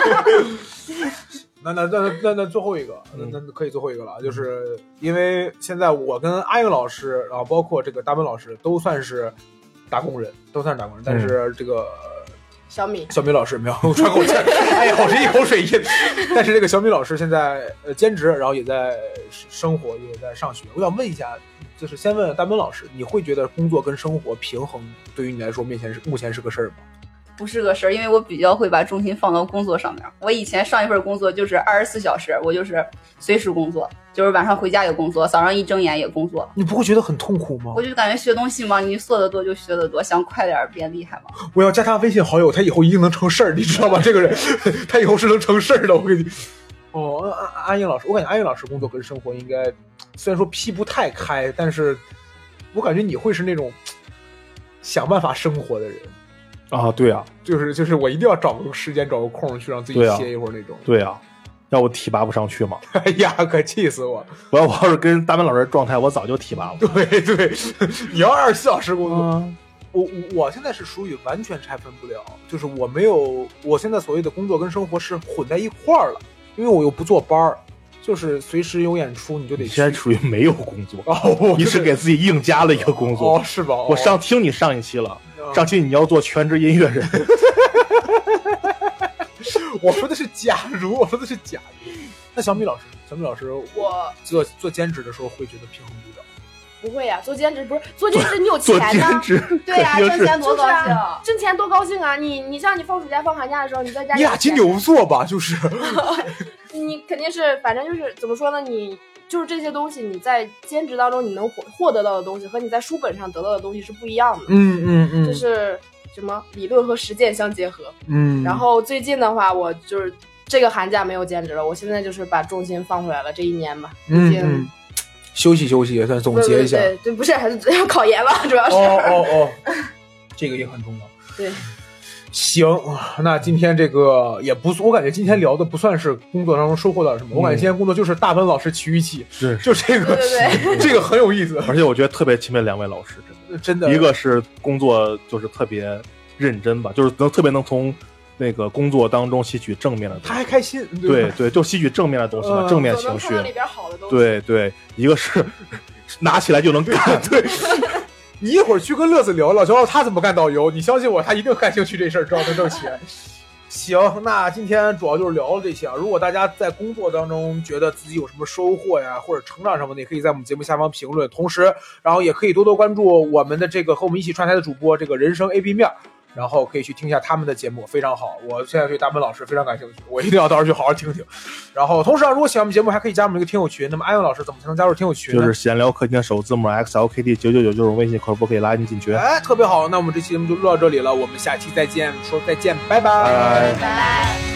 那那那那那最后一个，那那可以最后一个了，就是因为现在我跟阿英老师，然后包括这个大本老师都算是打工人，都算是打工人，但是这个。 小米， 小米老师没有喘口气，哎呀，我这一口水印。但是这个小米老师现在呃兼职，然后也在生活，也在上学。我想问一下，就是先问大本老师，你会觉得工作跟生活平衡对于你来说，面前是目前是个事儿吗？ 不是个事儿，因为我比较会把重心放到工作上面。我以前上一份工作就是二十四小时，我就是随时工作，就是晚上回家也工作，早上一睁眼也工作。 你不会觉得很痛苦吗？ 我就感觉学东西嘛，你做得多就学得多，想快点变厉害嘛。 我要加他微信好友，他以后一定能成事儿，你知道吗？这个人，他以后是能成事儿的。我跟你，哦，安安英老师，我感觉安英老师工作跟生活应该虽然说劈不太开，但是我感觉你会是那种想办法生活的人。 啊，对啊， 就是就是我一定要找个时间找个空去让自己歇一会儿那种。 对啊， 要不提拔不上去嘛。 哎呀，可气死我！ 我要我要是跟大文老师状态，我早就提拔了。 对对，你要二十四小时工作。嗯我我现在是属于完全拆分不了，就是我没有，我现在所谓的工作跟生活是混在一块儿了，因为我又不做班儿，就是随时有演出你就得去。 你现在属于没有工作哦， 你是给自己硬加了一个工作哦，是吧？哦、 我上听你上一期了，哦、上期你要做全职音乐人。 我说的是假如，我说的是假如。那小米老师，小米老师， 我做做兼职的时候会觉得平衡不了。 不会呀、啊，做兼职不是做兼职，你有钱呢、 啊。 对呀、啊，挣钱多高兴， 啊、挣钱多高兴啊！你你像你放暑假放寒假的时候，你在家你俩金牛座吧，就是你肯定是，反正就是怎么说呢？你就是这些东西，你在兼职当中你能获获得到的东西，和你在书本上得到的东西是不一样的。 嗯嗯嗯， 就是什么理论和实践相结合。 嗯， 然后最近的话，我就是这个寒假没有兼职了，我现在就是把重心放回来了。这一年吧，毕竟。 嗯嗯休息休息也算总结一下， 对对，不是还是要考研了，主要是。 哦哦哦，这个也很重要。 对， 行，那今天这个也不，我感觉今天聊的不算是工作当中收获到什么，嗯、我感觉今天工作就是大文老师奇遇记， 是就这个， 对对对， 这个很有意思。 而且我觉得特别钦佩两位老师，真的， 真的， 一个是工作就是特别认真吧，就是能特别能从。那个工作当中吸取正面的东西， 他还开心， 对 对, 对，就吸取正面的东西嘛，嗯、正面情绪。 里边好的东西。 对对，一个是拿起来就能干， 对。你一会儿去跟乐子聊聊，聊聊他怎么干导游，你相信我，他一定感兴趣这事儿，知道能挣钱。行，那今天主要就是聊了这些啊。如果大家在工作当中觉得自己有什么收获呀，或者成长什么的，也可以在我们节目下方评论。同时，然后也可以多多关注我们的这个和我们一起串台的主播，这个人生 A B 面。然后可以去听一下他们的节目，非常好。我现在对大文老师非常感兴趣，我一定要到时候去好好听听。然后同时啊，如果喜欢我们节目，还可以加我们一个听友群。那么安永老师怎么才能加入听友群呢？ 就是闲聊客厅的首字母 X L K D 九九九，就是微信客服可以拉你进群。 哎，特别好。那我们这期节目就录到这里了，我们下期再见，说再见，拜拜， 拜拜拜。